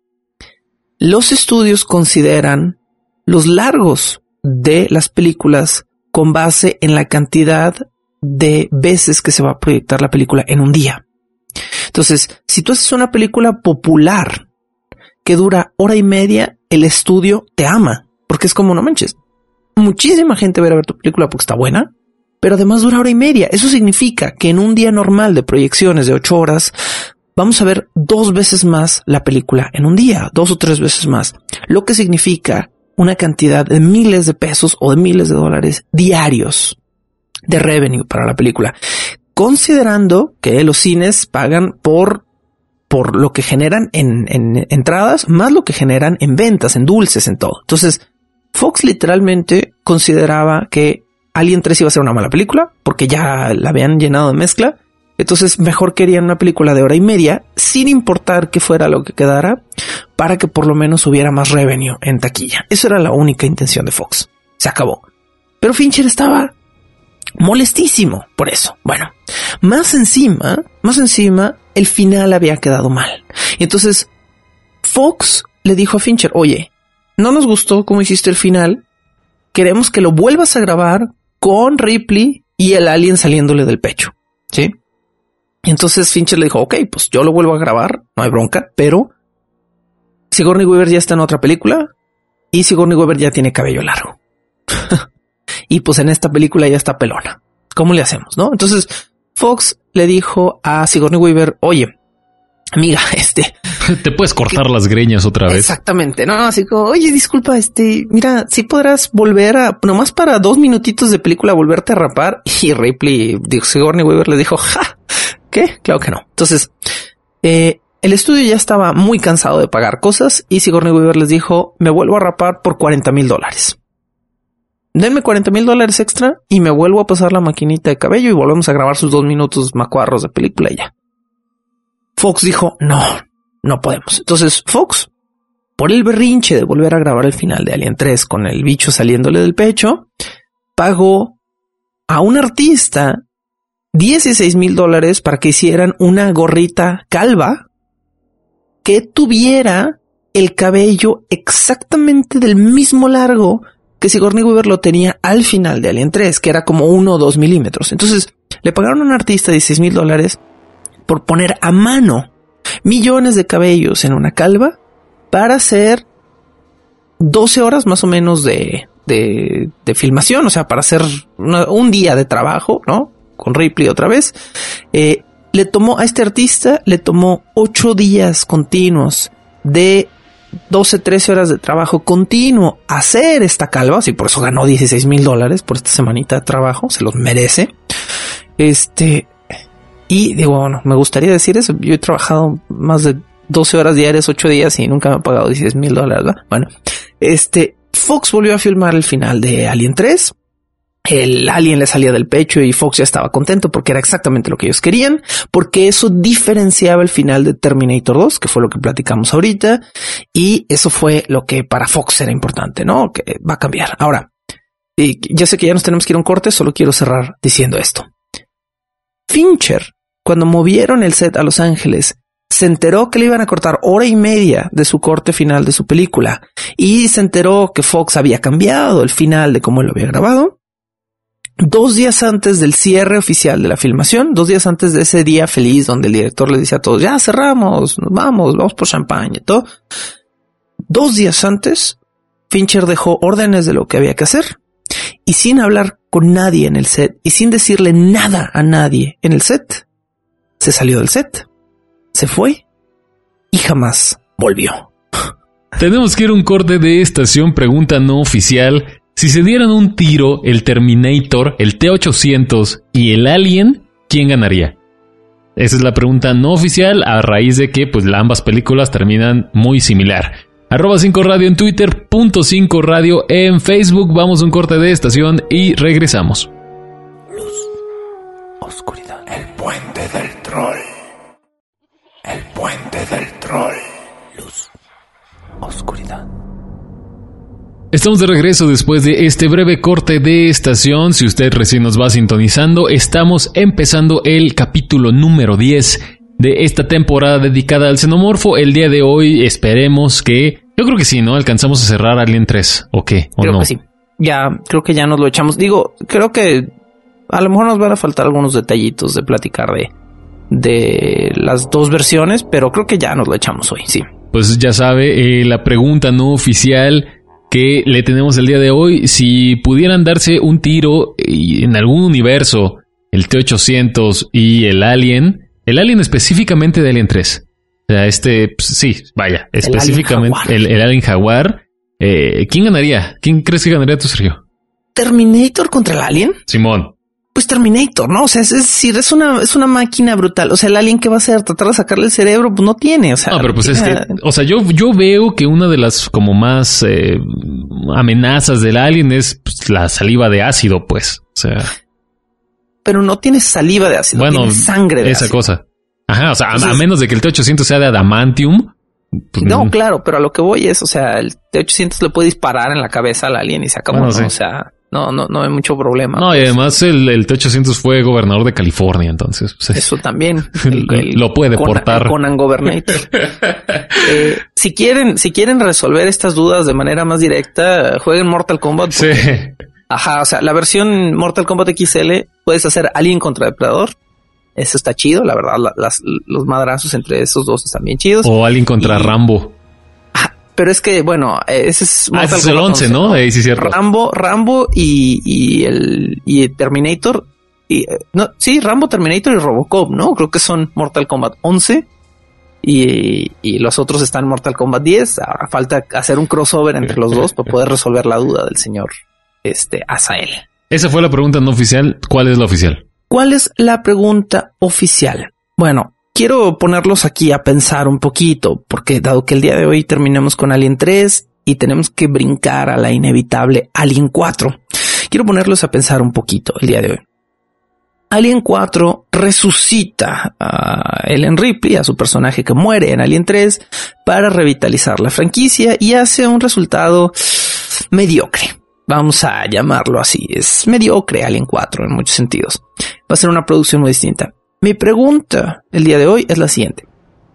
Los estudios consideran los largos de las películas con base en la cantidad de veces que se va a proyectar la película en un día. Entonces, si tú haces una película popular que dura hora y media, el estudio te ama, porque es como, no manches, muchísima gente va a ver tu película porque está buena, pero además dura hora y media. Eso significa que en un día normal de proyecciones de ocho horas, vamos a ver dos veces más la película en un día, dos o tres veces más, lo que significa una cantidad de miles de pesos o de miles de dólares diarios de revenue para la película, considerando que los cines pagan por por lo que generan en, en entradas, más lo que generan en ventas, en dulces, en todo. Entonces, Fox literalmente consideraba que Alien tres iba a ser una mala película porque ya la habían llenado de mezcla. Entonces mejor querían una película de hora y media sin importar que fuera lo que quedara para que por lo menos hubiera más revenue en taquilla. Eso era la única intención de Fox. Se acabó. Pero Fincher estaba molestísimo por eso. Bueno, más encima, más encima, el final había quedado mal. Y entonces Fox le dijo a Fincher, oye, no nos gustó cómo hiciste el final. Queremos que lo vuelvas a grabar con Ripley y el alien saliéndole del pecho. ¿Sí? Y entonces Fincher le dijo, ok, pues yo lo vuelvo a grabar, no hay bronca, pero Sigourney Weaver ya está en otra película y Sigourney Weaver ya tiene cabello largo. Y pues en esta película ya está pelona. ¿Cómo le hacemos, no? Entonces Fox le dijo a Sigourney Weaver, oye, amiga, este... Te puedes cortar las greñas otra vez. Exactamente, no, así como, oye, disculpa, este, mira, sí podrás volver a, nomás para dos minutitos de película, volverte a rapar. Y Ripley, dijo, Sigourney Weaver le dijo, ja, ¿qué? Claro que no. Entonces, eh, el estudio ya estaba muy cansado de pagar cosas y Sigourney Weaver les dijo, me vuelvo a rapar por cuarenta mil dólares. Denme cuarenta mil dólares extra y me vuelvo a pasar la maquinita de cabello y volvemos a grabar sus dos minutos macuarros de película y ya. Fox dijo, no, no podemos. Entonces Fox, por el berrinche de volver a grabar el final de Alien tres con el bicho saliéndole del pecho, pagó a un artista dieciséis mil dólares para que hicieran una gorrita calva que tuviera el cabello exactamente del mismo largo que Sigourney Weaver lo tenía al final de Alien tres, que era como uno o dos milímetros. Entonces le pagaron a un artista dieciséis mil dólares por poner a mano millones de cabellos en una calva para hacer doce horas más o menos de, de, de filmación. O sea, para hacer una, un día de trabajo, ¿no? Con Ripley otra vez. Eh, le tomó a este artista, le tomó ocho días continuos de doce, trece horas de trabajo continuo hacer esta calva. Así por eso ganó dieciséis mil dólares por esta semanita de trabajo. Se los merece. Este... Y digo, bueno, me gustaría decir eso. Yo he trabajado más de doce horas diarias, ocho días y nunca me ha pagado dieciséis mil dólares, ¿verdad? Bueno, este Fox volvió a filmar el final de Alien tres. El alien le salía del pecho y Fox ya estaba contento porque era exactamente lo que ellos querían, porque eso diferenciaba el final de Terminator dos, que fue lo que platicamos ahorita. Y eso fue lo que para Fox era importante, ¿no? Que va a cambiar. Ahora, y ya sé que ya nos tenemos que ir a un corte, solo quiero cerrar diciendo esto. Fincher, cuando movieron el set a Los Ángeles, se enteró que le iban a cortar hora y media de su corte final de su película y se enteró que Fox había cambiado el final de cómo él lo había grabado. Dos días antes del cierre oficial de la filmación, dos días antes de ese día feliz donde el director le dice a todos, ya cerramos, nos vamos, vamos por champaña y todo. Dos días antes, Fincher dejó órdenes de lo que había que hacer y sin hablar con nadie en el set y sin decirle nada a nadie en el set, se salió del set, se fue y jamás volvió. Tenemos que ir a un corte de estación. Pregunta no oficial: si se dieran un tiro el Terminator, el T ochocientos y el Alien, ¿quién ganaría? Esa es la pregunta no oficial, a raíz de que pues ambas películas terminan muy similar. Arroba cinco radio en Twitter, punto cinco radio en Facebook. Vamos a un corte de estación y regresamos. Luz, oscuridad. El puente del troll. El puente del troll. Luz, oscuridad. Estamos de regreso después de este breve corte de estación. Si usted recién nos va sintonizando, estamos empezando el capítulo número diez de esta temporada dedicada al xenomorfo. El día de hoy esperemos que... Yo creo que sí, ¿no? Alcanzamos a cerrar Alien tres, ¿o qué? ¿O creo no? que sí. Ya, creo que ya nos lo echamos. Digo, creo que a lo mejor nos van a faltar algunos detallitos de platicar de, de las dos versiones, pero creo que ya nos lo echamos hoy, sí. Pues ya sabe, eh, la pregunta no oficial que le tenemos el día de hoy, si pudieran darse un tiro en algún universo, el T ochocientos y el Alien, el Alien específicamente de Alien tres. O sea, este, pues, sí, vaya, específicamente el, el Alien Jaguar. Eh, ¿Quién ganaría? ¿Quién crees que ganaría tú, Sergio? ¿Terminator contra el Alien? Simón. Pues Terminator, ¿no? O sea, es decir, es una, es una máquina brutal. O sea, el Alien, ¿qué va a hacer? ¿Tratar de sacarle el cerebro? Pues no tiene, o sea... No, pero pues tiene... es que... O sea, yo, yo veo que una de las como más eh, amenazas del Alien es pues, la saliva de ácido, pues. O sea... Pero no tiene saliva de ácido, bueno, tiene sangre de esa ácido. cosa. Ajá, o sea, Entonces, a menos de que el T ochocientos sea de adamantium... Pues, no, claro, pero a lo que voy es, o sea, el T ochocientos le puede disparar en la cabeza al Alien y se acabó, bueno, ¿no? Sí. O sea... No, no, no hay mucho problema. No, pues. Y además el, el T ochocientos fue gobernador de California, entonces. Pues, eso también. El, el lo puede Conan, portar. El Conan Governator. eh, si quieren, si quieren resolver estas dudas de manera más directa, jueguen Mortal Kombat. Porque, sí. Ajá, o sea, la versión Mortal Kombat X L puedes hacer Alien contra Depredador. Eso está chido, la verdad. La, las, los madrazos entre esos dos están bien chidos. O Alien contra y, Rambo. Pero es que, bueno, ese es... Ah, ese es el once, ¿no? Ahí sí, cierto. Rambo, Rambo y, y el y Terminator. Y, no, sí, Rambo, Terminator y Robocop, ¿no? Creo que son Mortal Kombat once. Y, y los otros están en Mortal Kombat diez. Ahora falta hacer un crossover entre los dos para poder resolver la duda del señor este, Azael. Esa fue la pregunta no oficial. ¿Cuál es la oficial? ¿Cuál es la pregunta oficial? Bueno... Quiero ponerlos aquí a pensar un poquito, porque dado que el día de hoy terminamos con Alien tres y tenemos que brincar a la inevitable Alien cuatro, quiero ponerlos a pensar un poquito el día de hoy. Alien cuatro resucita a Ellen Ripley, a su personaje que muere en Alien tres, para revitalizar la franquicia y hace un resultado mediocre. Vamos a llamarlo así. Es mediocre Alien cuatro en muchos sentidos. Va a ser una producción muy distinta. Mi pregunta el día de hoy es la siguiente.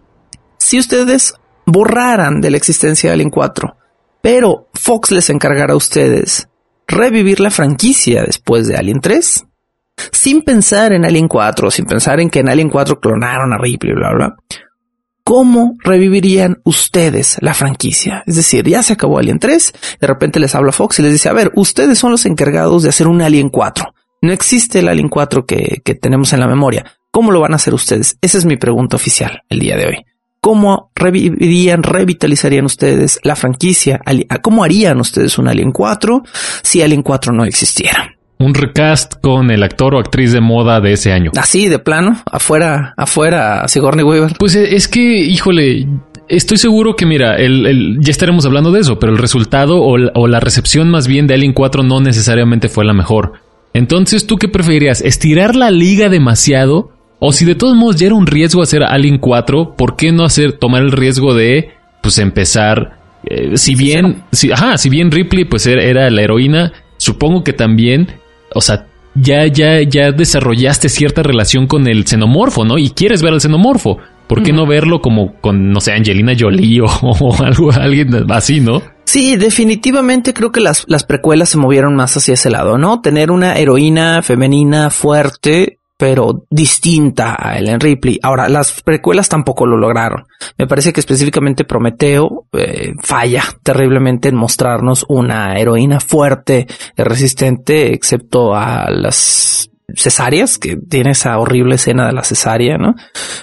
Si ustedes borraran de la existencia de Alien cuatro, pero Fox les encargara a ustedes revivir la franquicia después de Alien tres, sin pensar en Alien cuatro, sin pensar en que en Alien cuatro clonaron a Ripley, bla, bla, ¿cómo revivirían ustedes la franquicia? Es decir, ya se acabó Alien tres, de repente les habla Fox y les dice, a ver, ustedes son los encargados de hacer un Alien cuatro. No existe el Alien cuatro que, que tenemos en la memoria. ¿Cómo lo van a hacer ustedes? Esa es mi pregunta oficial el día de hoy. ¿Cómo revivirían, revitalizarían ustedes la franquicia? ¿Cómo harían ustedes un Alien cuatro si Alien cuatro no existiera? Un recast con el actor o actriz de moda de ese año. Así, de plano, afuera, afuera, Sigourney Weaver. Pues es que, híjole, estoy seguro que, mira, el, el, ya estaremos hablando de eso, pero el resultado o la, o la recepción más bien de Alien cuatro no necesariamente fue la mejor. Entonces, ¿tú qué preferirías? ¿Estirar la liga demasiado? O si de todos modos ya era un riesgo hacer Alien cuatro, ¿por qué no hacer tomar el riesgo de pues empezar? Eh, si bien, si, ajá, si bien Ripley pues era, era la heroína, supongo que también, o sea, ya, ya, ya desarrollaste cierta relación con el xenomorfo, ¿no? Y quieres ver al xenomorfo. ¿Por qué uh-huh. no verlo como con, no sé, Angelina Jolie o, o algo, alguien así, ¿no? Sí, definitivamente creo que las, las precuelas se movieron más hacia ese lado, ¿no? Tener una heroína femenina fuerte, pero distinta a Ellen Ripley. Ahora, las precuelas tampoco lo lograron. Me parece que específicamente Prometeo eh, falla terriblemente en mostrarnos una heroína fuerte y resistente, excepto a las cesáreas, que tiene esa horrible escena de la cesárea, ¿no?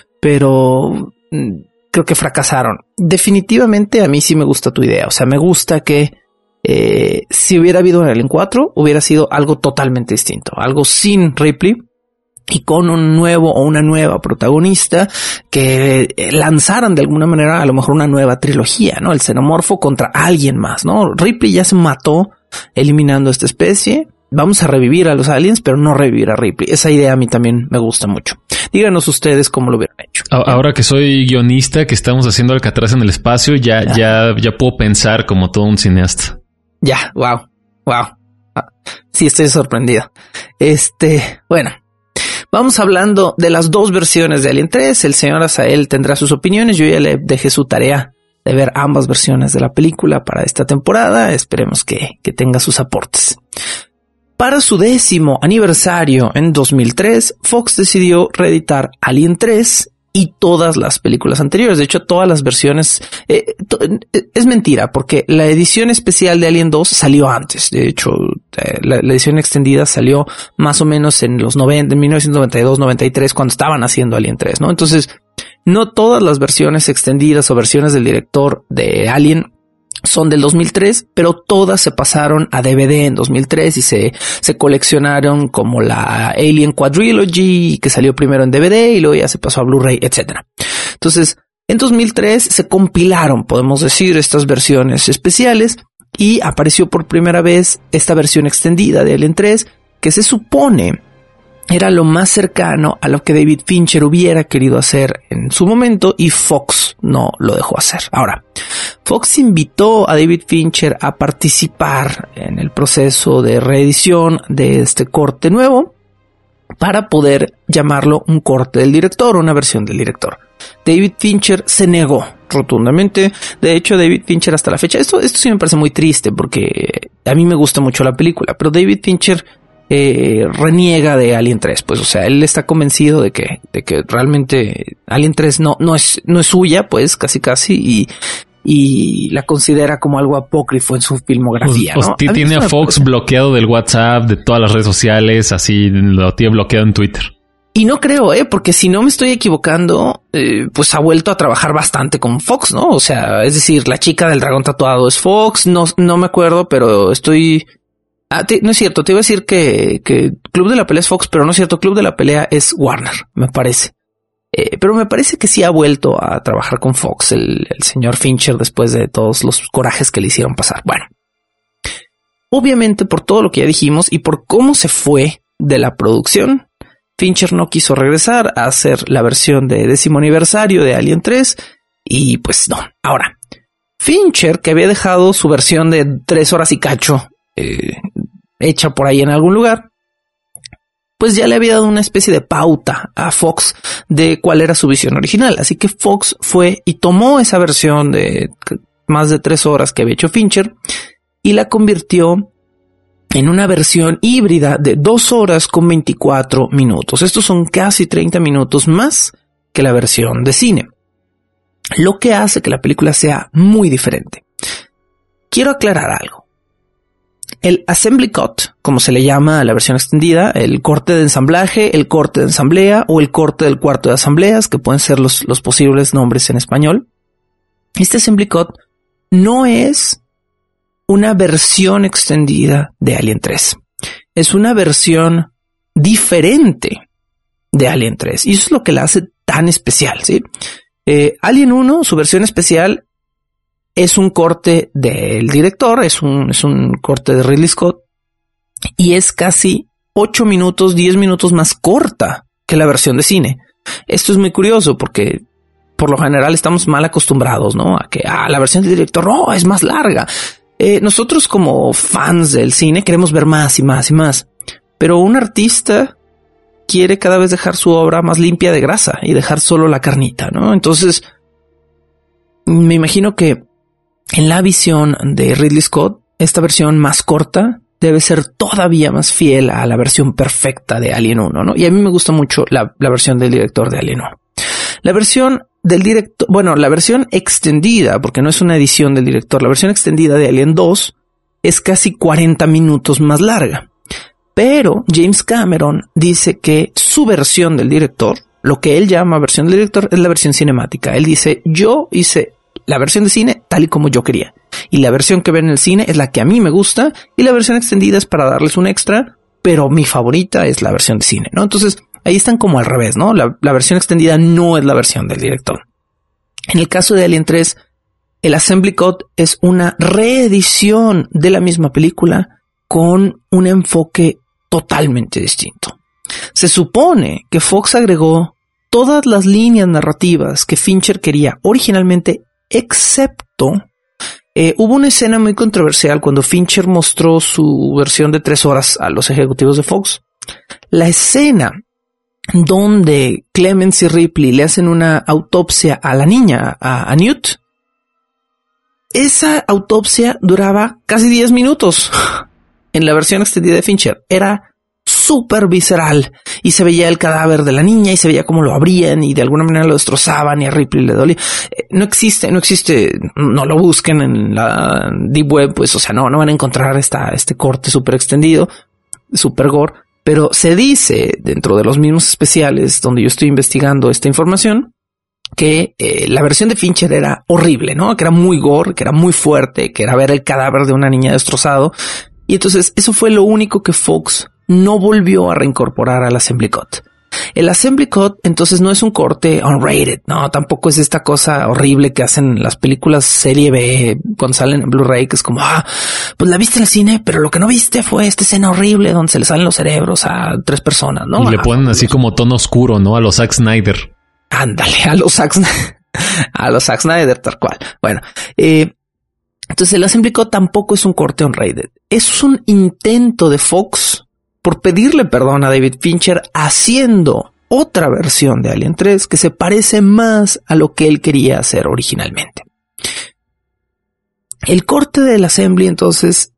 Pero creo que fracasaron. Definitivamente a mí sí me gusta tu idea. O sea, me gusta que eh, si hubiera habido un Alien cuatro, hubiera sido algo totalmente distinto. Algo sin Ripley y con un nuevo o una nueva protagonista que lanzaran de alguna manera a lo mejor una nueva trilogía, ¿no? El xenomorfo contra alguien más, ¿no? Ripley ya se mató eliminando esta especie. Vamos a revivir a los aliens, pero no revivir a Ripley. Esa idea a mí también me gusta mucho. Díganos ustedes cómo lo hubieran hecho. Ahora que soy guionista, que estamos haciendo Alcatraz en el espacio, ya, ya, ya, ya puedo pensar como todo un cineasta. Ya, wow, wow. Sí, estoy sorprendido. Este, bueno. Vamos hablando de las dos versiones de Alien tres. El señor Azael tendrá sus opiniones. Yo ya le dejé su tarea de ver ambas versiones de la película para esta temporada. Esperemos que, que tenga sus aportes. Para su décimo aniversario en dos mil tres, Fox decidió reeditar Alien tres y todas las películas anteriores. De hecho, todas las versiones... Eh, to, es mentira, porque la edición especial de Alien dos salió antes. De hecho, eh, la, la edición extendida salió más o menos en los noventa, en mil novecientos noventa y dos, noventa y tres, cuando estaban haciendo Alien tres, ¿no? Entonces, no todas las versiones extendidas o versiones del director de Alien son del dos mil tres, pero todas se pasaron a D V D en dos mil tres y se, se coleccionaron, como la Alien Quadrilogy, que salió primero en D V D y luego ya se pasó a Blu-ray, etcétera. Entonces, en dos mil tres se compilaron, podemos decir, estas versiones especiales y apareció por primera vez esta versión extendida de Alien tres, que se supone era lo más cercano a lo que David Fincher hubiera querido hacer en su momento y Fox no lo dejó hacer. Ahora, Fox invitó a David Fincher a participar en el proceso de reedición de este corte nuevo para poder llamarlo un corte del director, una versión del director. David Fincher se negó rotundamente. De hecho, David Fincher hasta la fecha, esto, esto sí me parece muy triste porque a mí me gusta mucho la película, pero David Fincher Eh, reniega de Alien tres, pues, o sea, él está convencido de que, de que realmente Alien tres no, no es, no es suya, pues, casi casi, y, y la considera como algo apócrifo en su filmografía, pues, ¿no? Pues, tiene a Fox bloqueado del WhatsApp, de todas las redes sociales, así lo tiene bloqueado en Twitter. Y no creo, eh, porque si no me estoy equivocando, eh, pues ha vuelto a trabajar bastante con Fox, ¿no? O sea, es decir, la chica del dragón tatuado es Fox, no, no me acuerdo, pero estoy... Ah, te, no es cierto, te iba a decir que, que Club de la Pelea es Fox, pero no es cierto, Club de la Pelea es Warner, me parece. Eh, pero me parece que sí ha vuelto a trabajar con Fox el, el señor Fincher después de todos los corajes que le hicieron pasar. Bueno, obviamente por todo lo que ya dijimos y por cómo se fue de la producción, Fincher no quiso regresar a hacer la versión de décimo aniversario de Alien tres y pues no. Ahora, Fincher, que había dejado su versión de tres horas y cacho Eh, hecha por ahí en algún lugar, pues ya le había dado una especie de pauta a Fox de cuál era su visión original. Así que Fox fue y tomó esa versión de más de tres horas que había hecho Fincher y la convirtió en una versión híbrida de dos horas con veinticuatro minutos. Estos son casi treinta minutos más que la versión de cine, lo que hace que la película sea muy diferente. Quiero aclarar algo. El assembly cut, como se le llama a la versión extendida, el corte de ensamblaje, el corte de asamblea o el corte del cuarto de asambleas, que pueden ser los, los posibles nombres en español. Este assembly cut no es una versión extendida de Alien tres. Es una versión diferente de Alien tres. Y eso es lo que la hace tan especial, ¿sí? Eh, Alien uno, su versión especial, es un corte del director, es un, es un corte de Ridley Scott y es casi ocho minutos, diez minutos más corta que la versión de cine. Esto es muy curioso porque por lo general estamos mal acostumbrados, ¿no? A que ah, la versión del director no es más larga. Eh, nosotros como fans del cine queremos ver más y más y más, pero un artista quiere cada vez dejar su obra más limpia de grasa y dejar solo la carnita, ¿no? Entonces, me imagino que en la visión de Ridley Scott, esta versión más corta debe ser todavía más fiel a la versión perfecta de Alien uno, ¿no? Y a mí me gusta mucho la, la versión del director de Alien uno. La versión del director, bueno, la versión extendida, porque no es una edición del director, la versión extendida de Alien dos es casi cuarenta minutos más larga. Pero James Cameron dice que su versión del director, lo que él llama versión del director, es la versión cinemática. Él dice, yo hice la versión de cine tal y como yo quería. Y la versión que ven en el cine es la que a mí me gusta. Y la versión extendida es para darles un extra. Pero mi favorita es la versión de cine, ¿no? Entonces ahí están como al revés, ¿no? La, la versión extendida no es la versión del director. En el caso de Alien tres, el Assembly Cut es una reedición de la misma película con un enfoque totalmente distinto. Se supone que Fox agregó todas las líneas narrativas que Fincher quería originalmente, excepto eh, hubo una escena muy controversial cuando Fincher mostró su versión de tres horas a los ejecutivos de Fox. La escena donde Clemens y Ripley le hacen una autopsia a la niña, a, a Newt, esa autopsia duraba casi diez minutos. en la versión extendida de Fincher era súper visceral y se veía el cadáver de la niña y se veía cómo lo abrían y de alguna manera lo destrozaban y a Ripley le dolía. No existe, no existe, no lo busquen en la deep web, pues, o sea, no, no van a encontrar esta, este corte súper extendido, súper gore, pero se dice dentro de los mismos especiales donde yo estoy investigando esta información que eh, la versión de Fincher era horrible, ¿no? Que era muy gore, que era muy fuerte, que era ver el cadáver de una niña destrozado. Y entonces eso fue lo único que Fox no volvió a reincorporar al Assembly Cut. El Assembly Cut entonces no es un corte unrated, no, tampoco es esta cosa horrible que hacen las películas serie B cuando salen en Blu-ray, que es como, ah, pues la viste en el cine, pero lo que no viste fue esta escena horrible donde se le salen los cerebros a tres personas, ¿no? Y le ah, ponen así como tono oscuro, ¿no? A los Zack Snyder. Ándale, a los Zack Snyder, a los Zack Snyder, tal cual. Bueno, eh, entonces el Assembly Cut tampoco es un corte unrated. Es un intento de Fox por pedirle perdón a David Fincher haciendo otra versión de Alien tres que se parece más a lo que él quería hacer originalmente. El corte del Assembly entonces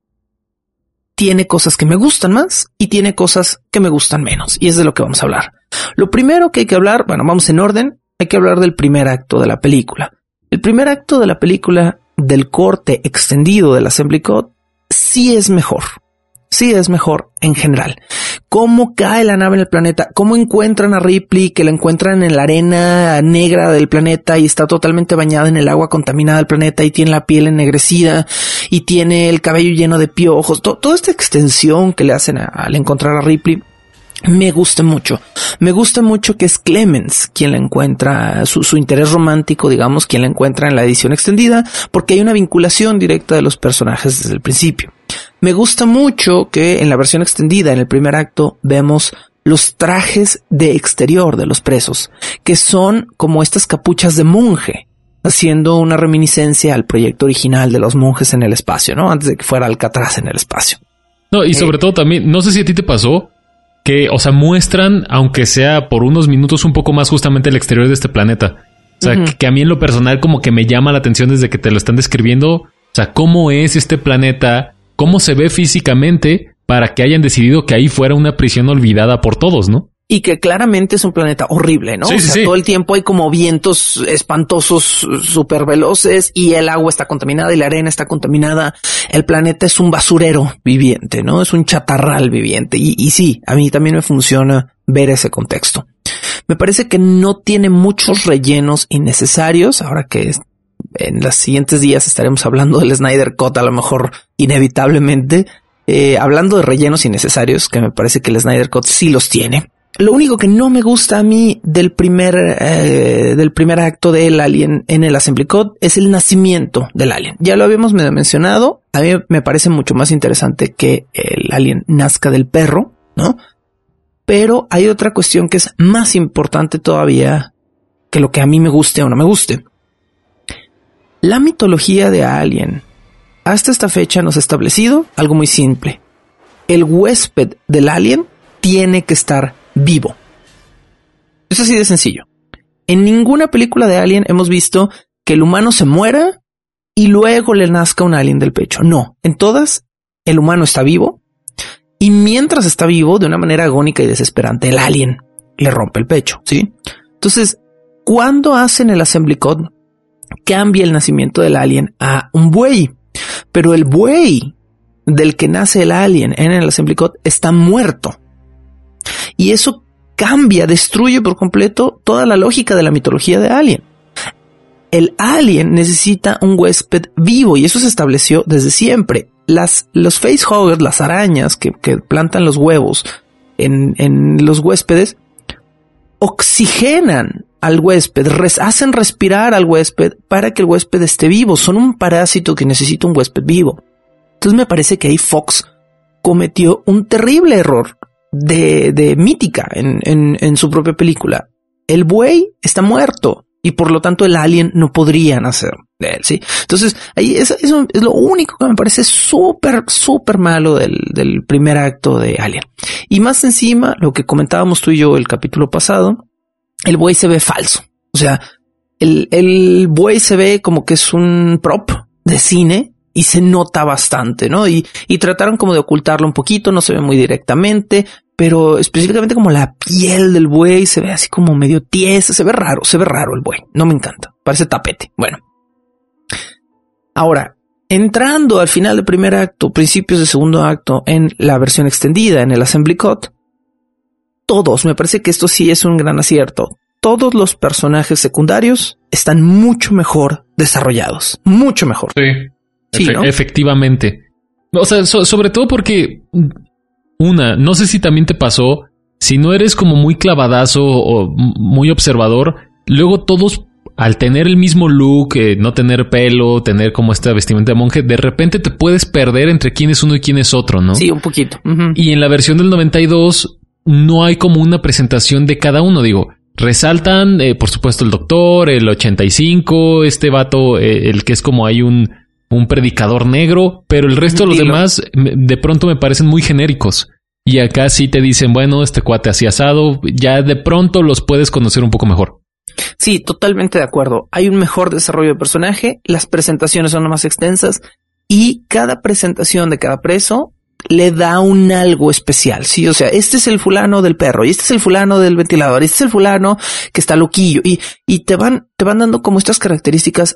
tiene cosas que me gustan más y tiene cosas que me gustan menos, y es de lo que vamos a hablar. Lo primero que hay que hablar, bueno, vamos en orden, hay que hablar del primer acto de la película. El primer acto de la película del corte extendido del Assembly Cut sí es mejor. Sí es mejor en general. Cómo cae la nave en el planeta, cómo encuentran a Ripley, que la encuentran en la arena negra del planeta y está totalmente bañada en el agua contaminada del planeta y tiene la piel ennegrecida y tiene el cabello lleno de piojos. Todo, toda esta extensión que le hacen a, al encontrar a Ripley me gusta mucho. Me gusta mucho que es Clemens quien la encuentra, su, su interés romántico, digamos, quien la encuentra en la edición extendida, porque hay una vinculación directa de los personajes desde el principio. Me gusta mucho que en la versión extendida, en el primer acto, vemos los trajes de exterior de los presos, que son como estas capuchas de monje, haciendo una reminiscencia al proyecto original de los monjes en el espacio, ¿no? Antes de que fuera Alcatraz en el espacio. No, y sobre eh, todo también, no sé si a ti te pasó, que, o sea, muestran, aunque sea por unos minutos, un poco más justamente el exterior de este planeta. O sea, uh-huh. que, que a mí en lo personal como que me llama la atención desde que te lo están describiendo. O sea, cómo es este planeta, cómo se ve físicamente para que hayan decidido que ahí fuera una prisión olvidada por todos, ¿no? Y que claramente es un planeta horrible, ¿no? Sí, o sea, sí, sí. todo el tiempo hay como vientos espantosos, súper veloces, y el agua está contaminada y la arena está contaminada. El planeta es un basurero viviente, ¿no? Es un chatarral viviente. Y, y sí, a mí también me funciona ver ese contexto. Me parece que no tiene muchos rellenos innecesarios. Ahora que en los siguientes días estaremos hablando del Snyder Cut, a lo mejor inevitablemente. Eh, hablando de rellenos innecesarios, que me parece que el Snyder Cut sí los tiene. Lo único que no me gusta a mí del primer, eh, del primer acto del Alien en el Assembly Cut es el nacimiento del Alien. Ya lo habíamos mencionado. A mí me parece mucho más interesante que el Alien nazca del perro, ¿no? Pero hay otra cuestión que es más importante todavía que lo que a mí me guste o no me guste. La mitología de Alien hasta esta fecha nos ha establecido algo muy simple. El huésped del Alien tiene que estar vivo. Es así de sencillo. En ninguna película de Alien hemos visto que el humano se muera y luego le nazca un alien del pecho. No, en todas el humano está vivo y mientras está vivo, de una manera agónica y desesperante, el alien le rompe el pecho, ¿sí? Entonces, cuando hacen el Assembly Cut, cambia el nacimiento del alien a un buey, pero el buey del que nace el alien en el Assembly Cut está muerto. Y eso cambia, destruye por completo toda la lógica de la mitología de Alien. El Alien necesita un huésped vivo y eso se estableció desde siempre. Las, los facehuggers, las arañas que, que plantan los huevos en, en los huéspedes, oxigenan al huésped, res, hacen respirar al huésped para que el huésped esté vivo. Son un parásito que necesita un huésped vivo. Entonces me parece que ahí Fox cometió un terrible error de, de mítica en, en, en su propia película. El buey está muerto y por lo tanto el alien no podría nacer de él, ¿sí? Entonces ahí eso, eso es lo único que me parece súper, súper malo del, del primer acto de Alien. Y más encima, lo que comentábamos tú y yo el capítulo pasado, el buey se ve falso. O sea, el, el buey se ve como que es un prop de cine y se nota bastante, ¿no? Y, y trataron como de ocultarlo un poquito, no se ve muy directamente, pero específicamente como la piel del buey se ve así como medio tiesa, se ve raro, se ve raro el buey, no me encanta, parece tapete. Bueno, ahora, entrando al final del primer acto, principios del segundo acto, en la versión extendida, en el Assembly Cut, todos, me parece que esto sí es un gran acierto, todos los personajes secundarios están mucho mejor desarrollados, mucho mejor. Sí. Sí, Efe- ¿no? Efectivamente. O sea, so- sobre todo porque, una, no sé si también te pasó, si no eres como muy clavadazo o m- muy observador, luego todos, al tener el mismo look, eh, no tener pelo, tener como esta vestimenta de monje, de repente te puedes perder entre quién es uno y quién es otro, ¿no? Sí, un poquito. Uh-huh. Y en la versión del noventa y dos no hay como una presentación de cada uno, digo. Resaltan, eh, por supuesto, el doctor, el ochenta y cinco, este vato, eh, el que es como hay un... un predicador negro, pero el resto de los Dilo. demás me- de pronto me parecen muy genéricos. Y acá sí te dicen, bueno, este cuate así asado, ya de pronto los puedes conocer un poco mejor. Sí, totalmente de acuerdo. Hay un mejor desarrollo de personaje, las presentaciones son más extensas y cada presentación de cada preso le da un algo especial. Sí, o sea, este es el fulano del perro y este es el fulano del ventilador, este es el fulano que está loquillo y, y te van, te van dando como estas características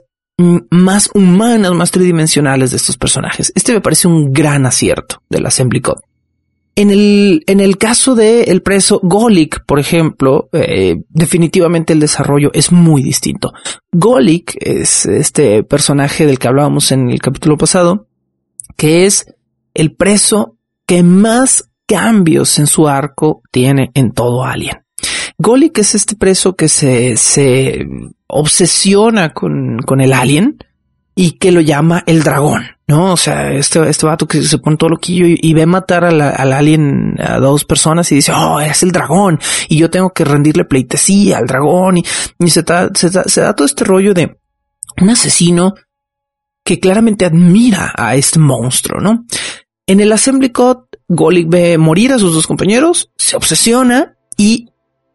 más humanas, más tridimensionales de estos personajes. Este me parece un gran acierto del Assembly Cut. En el, en el caso de el preso Golik, por ejemplo, eh, definitivamente el desarrollo es muy distinto. Golik es este personaje del que hablábamos en el capítulo pasado, que es el preso que más cambios en su arco tiene en todo Alien. Golik es este preso que se, se obsesiona con, con el alien y que lo llama el dragón, ¿no? O sea, este, este vato que se pone todo loquillo y, y ve matar a la, al alien a dos personas y dice, oh, es el dragón y yo tengo que rendirle pleitesía al dragón y, y se, da, se, da, se da todo este rollo de un asesino que claramente admira a este monstruo, ¿no? En el Assembly Cut, Golik ve morir a sus dos compañeros, se obsesiona y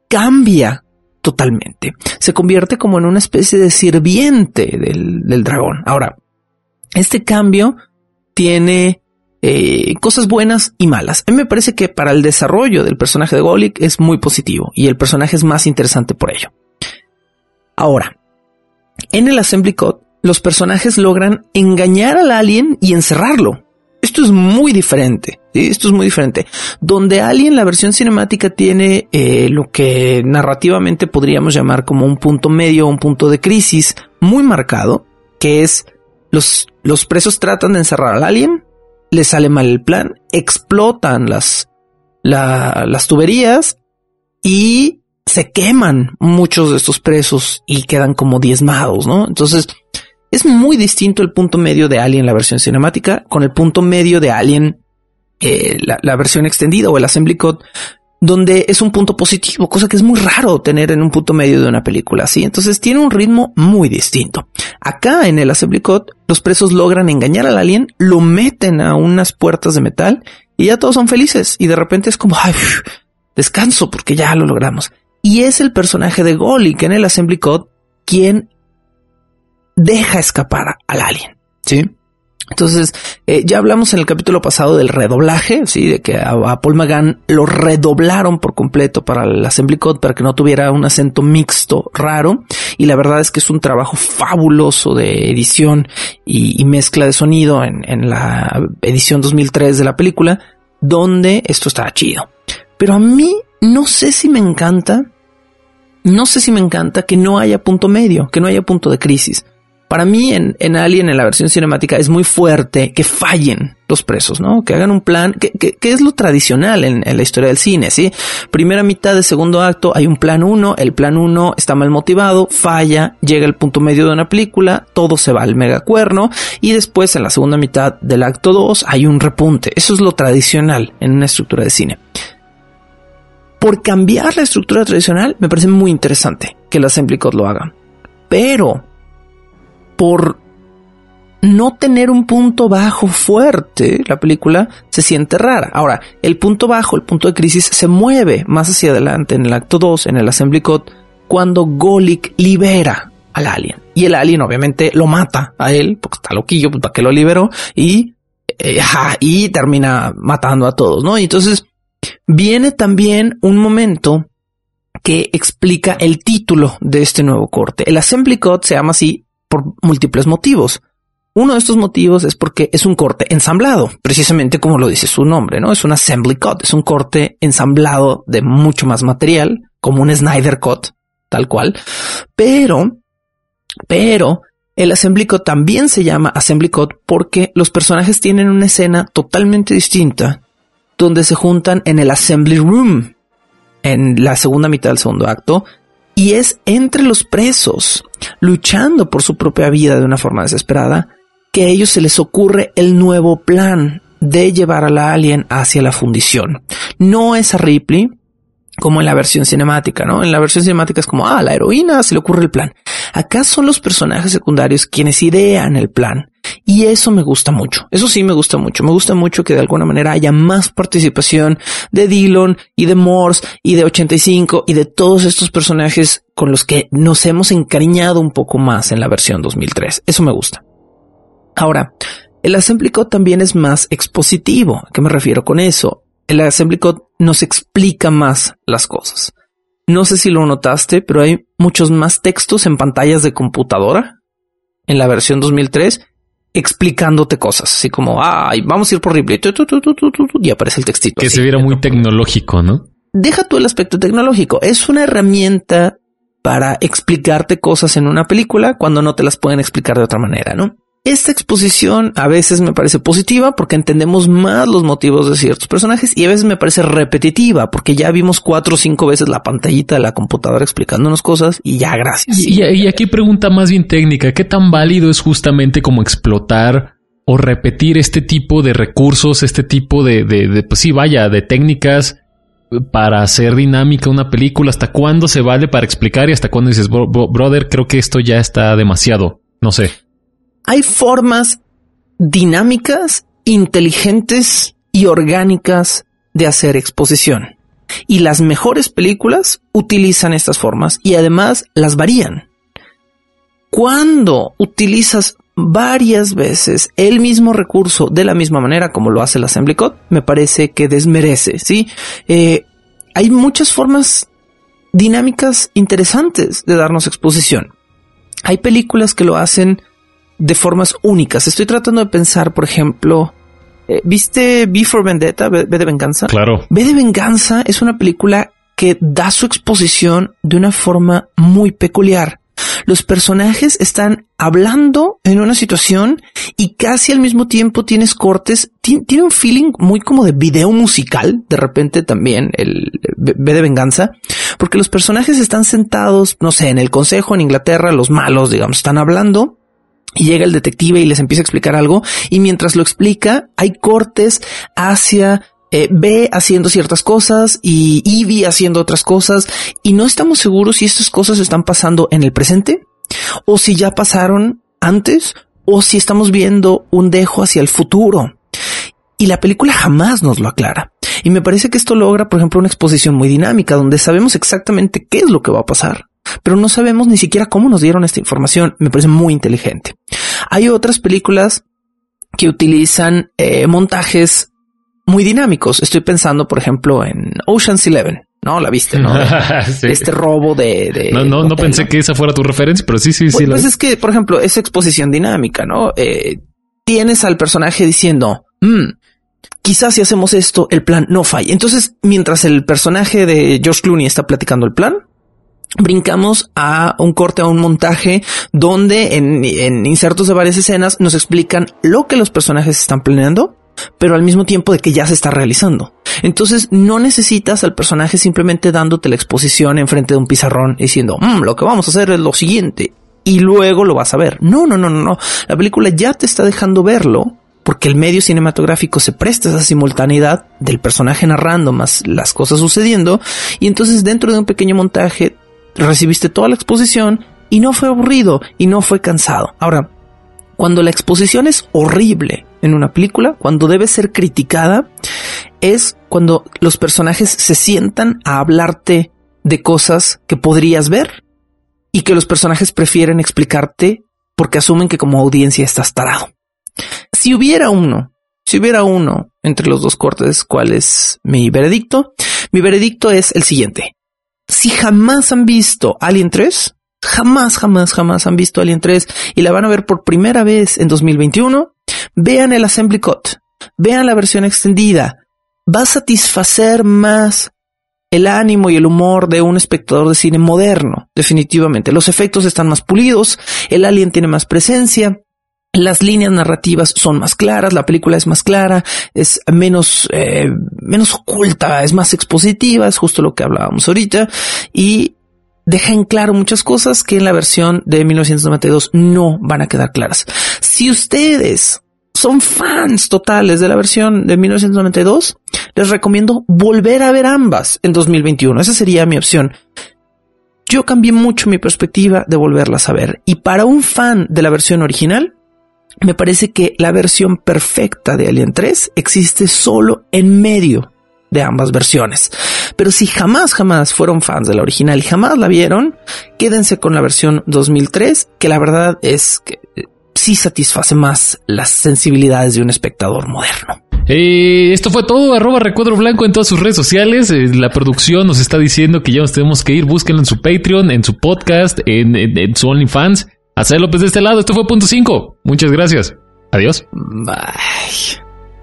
cambia totalmente. Se convierte como en una especie de sirviente del, del dragón. Ahora, este cambio tiene eh, cosas buenas y malas. A mí me parece que para el desarrollo del personaje de Golik es muy positivo y el personaje es más interesante por ello. Ahora, en el Assembly Cut, los personajes logran engañar al alien y encerrarlo. Esto es muy diferente, ¿sí? Esto es muy diferente. Donde Alien, la versión cinemática, tiene eh, lo que narrativamente podríamos llamar como un punto medio, un punto de crisis muy marcado, que es los, los presos tratan de encerrar al alien, les sale mal el plan, explotan las, la, las tuberías y se queman muchos de estos presos y quedan como diezmados, ¿no? Entonces, es muy distinto el punto medio de Alien, la versión cinemática, con el punto medio de Alien, eh, la, la versión extendida o el Assembly Cut, donde es un punto positivo, cosa que es muy raro tener en un punto medio de una película así. Entonces tiene un ritmo muy distinto. Acá en el Assembly Cut, los presos logran engañar al alien, lo meten a unas puertas de metal y ya todos son felices. Y de repente es como, ay, descanso porque ya lo logramos. Y es el personaje de Golik en el Assembly Cut quien deja escapar al alien, ¿sí? Entonces, eh, ya hablamos en el capítulo pasado del redoblaje, sí, de que a, a Paul McGann lo redoblaron por completo para el Assembly Cut para que no tuviera un acento mixto raro. Y la verdad es que es un trabajo fabuloso de edición y, y mezcla de sonido en, en la edición dos mil tres de la película, donde esto está chido. Pero a mí no sé si me encanta, no sé si me encanta que no haya punto medio, que no haya punto de crisis. Para mí en, en Alien, en la versión cinemática, es muy fuerte que fallen los presos, ¿no? Que hagan un plan, que, que, que es lo tradicional en, en la historia del cine, ¿sí? Primera mitad de segundo acto hay un plan uno, el plan uno está mal motivado, falla, llega el punto medio de una película, todo se va al megacuerno y después en la segunda mitad del acto dos hay un repunte. Eso es lo tradicional en una estructura de cine. Por cambiar la estructura tradicional, me parece muy interesante que el Assembly Cut lo haga. Pero por no tener un punto bajo fuerte, la película se siente rara. Ahora, el punto bajo, el punto de crisis, se mueve más hacia adelante en el acto dos, en el Assembly Cut, cuando Golik libera al alien. y el alien obviamente lo mata a él porque está loquillo, pues para que lo liberó y, eh, ajá, y termina matando a todos, ¿no? Y entonces viene también un momento que explica el título de este nuevo corte. El Assembly Cut se llama así por múltiples motivos. Uno de estos motivos es porque es un corte ensamblado, precisamente como lo dice su nombre, ¿no? Es un Assembly Cut, es un corte ensamblado de mucho más material, como un Snyder Cut, tal cual. Pero, pero el Assembly Cut también se llama Assembly Cut porque los personajes tienen una escena totalmente distinta donde se juntan en el Assembly Room en la segunda mitad del segundo acto, y es entre los presos luchando por su propia vida de una forma desesperada que a ellos se les ocurre el nuevo plan de llevar a la alien hacia la fundición. No es a Ripley como en la versión cinemática, ¿no? En la versión cinemática es como, ah, la heroína se le ocurre el plan. Acá son los personajes secundarios quienes idean el plan. Y eso me gusta mucho. Eso sí me gusta mucho. Me gusta mucho que de alguna manera haya más participación de Dillon y de Morse y de ochenta y cinco y de todos estos personajes con los que nos hemos encariñado un poco más en la versión dos mil tres. Eso me gusta. Ahora, el Assembly Cut también es más expositivo. ¿A qué me refiero con eso? El Assembly Cut nos explica más las cosas. No sé si lo notaste, pero hay muchos más textos en pantallas de computadora en la versión dos mil tres explicándote cosas, así como, ay, vamos a ir por Ripley, tu, tu, tu, tu, tu, tu, y aparece el textito. Que así, se viera muy tecnológico, ¿no? Deja tú el aspecto tecnológico. Es una herramienta para explicarte cosas en una película cuando no te las pueden explicar de otra manera, ¿no? Esta exposición a veces me parece positiva porque entendemos más los motivos de ciertos personajes y a veces me parece repetitiva porque ya vimos cuatro o cinco veces la pantallita de la computadora explicándonos cosas y ya, gracias. Y, y aquí pregunta más bien técnica, ¿qué tan válido es justamente como explotar o repetir este tipo de recursos, este tipo de, de, de pues sí, vaya, de técnicas para hacer dinámica una película? ¿Hasta cuándo se vale para explicar y hasta cuándo dices, bro, bro, brother, creo que esto ya está demasiado? No sé. Hay formas dinámicas, inteligentes y orgánicas de hacer exposición. Y las mejores películas utilizan estas formas y además las varían. Cuando utilizas varias veces el mismo recurso de la misma manera como lo hace el Assembly Cut, me parece que desmerece, ¿sí? Eh, hay muchas formas dinámicas interesantes de darnos exposición. Hay películas que lo hacen de formas únicas. Estoy tratando de pensar, por ejemplo, eh, ¿viste V for Vendetta? ¿V de Venganza? Claro. V de Venganza es una película que da su exposición de una forma muy peculiar. Los personajes están hablando en una situación y casi al mismo tiempo tienes cortes. Tien, tiene un feeling muy como de video musical. De repente también el V de Venganza, porque los personajes están sentados, no sé, en el consejo en Inglaterra, los malos, digamos, están hablando. Y llega el detective y les empieza a explicar algo. Y mientras lo explica, hay cortes hacia eh, B haciendo ciertas cosas y Ivy haciendo otras cosas. Y no estamos seguros si estas cosas están pasando en el presente o si ya pasaron antes o si estamos viendo un dejo hacia el futuro. Y la película jamás nos lo aclara. Y me parece que esto logra, por ejemplo, una exposición muy dinámica donde sabemos exactamente qué es lo que va a pasar, pero no sabemos ni siquiera cómo nos dieron esta información. Me parece muy inteligente. Hay otras películas que utilizan eh, montajes muy dinámicos. Estoy pensando, por ejemplo, en Ocean's Eleven. No, la viste, ¿no? Sí. Este robo de... de no, no, hotel, no pensé ¿no? que esa fuera tu referencia, pero sí, sí, pues, sí. Pues la... es que, por ejemplo, esa exposición dinámica, ¿no? Eh, tienes al personaje diciendo, mmm, quizás si hacemos esto, el plan no falla. Entonces, mientras el personaje de George Clooney está platicando el plan, brincamos a un corte, a un montaje donde en, en insertos de varias escenas nos explican lo que los personajes están planeando, pero al mismo tiempo de que ya se está realizando. Entonces no necesitas al personaje simplemente dándote la exposición enfrente de un pizarrón diciendo, mmm, lo que vamos a hacer es lo siguiente y luego lo vas a ver. No, no, no, no, no. La película ya te está dejando verlo porque el medio cinematográfico se presta a esa simultaneidad del personaje narrando más las cosas sucediendo. Y entonces dentro de un pequeño montaje recibiste toda la exposición y no fue aburrido y no fue cansado. Ahora, cuando la exposición es horrible en una película, cuando debe ser criticada, es cuando los personajes se sientan a hablarte de cosas que podrías ver y que los personajes prefieren explicarte porque asumen que como audiencia estás tarado. Si hubiera uno, si hubiera uno entre los dos cortes, ¿cuál es mi veredicto? Mi veredicto es el siguiente. Si jamás han visto Alien tres, jamás, jamás, jamás han visto Alien tres y la van a ver por primera vez en dos mil veintiuno, vean el Assembly Cut, vean la versión extendida. Va a satisfacer más el ánimo y el humor de un espectador de cine moderno, definitivamente. Los efectos están más pulidos, el alien tiene más presencia, las líneas narrativas son más claras, la película es más clara, es menos, eh, menos oculta, es más expositiva, es justo lo que hablábamos ahorita, y deja en claro muchas cosas que en la versión de mil novecientos noventa y dos no van a quedar claras. Si ustedes son fans totales de la versión de mil novecientos noventa y dos, les recomiendo volver a ver ambas en dos mil veintiuno. Esa sería mi opción. Yo cambié mucho mi perspectiva de volverlas a ver. Y para un fan de la versión original, me parece que la versión perfecta de Alien tres existe solo en medio de ambas versiones. Pero si jamás, jamás fueron fans de la original y jamás la vieron, quédense con la versión dos mil tres, que la verdad es que sí satisface más las sensibilidades de un espectador moderno. Eh, esto fue todo, arroba Recuadro Blanco en todas sus redes sociales. Eh, la producción nos está diciendo que ya nos tenemos que ir. Búsquenlo en su Patreon, en su podcast, en, en, en su OnlyFans. Hacer López de este lado. Esto fue Punto cinco. Muchas gracias. Adiós. Bye.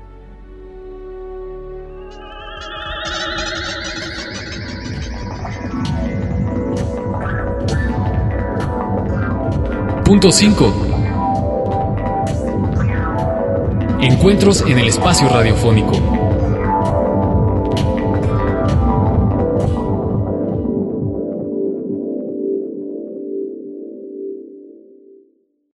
Punto cinco. Encuentros en el espacio radiofónico.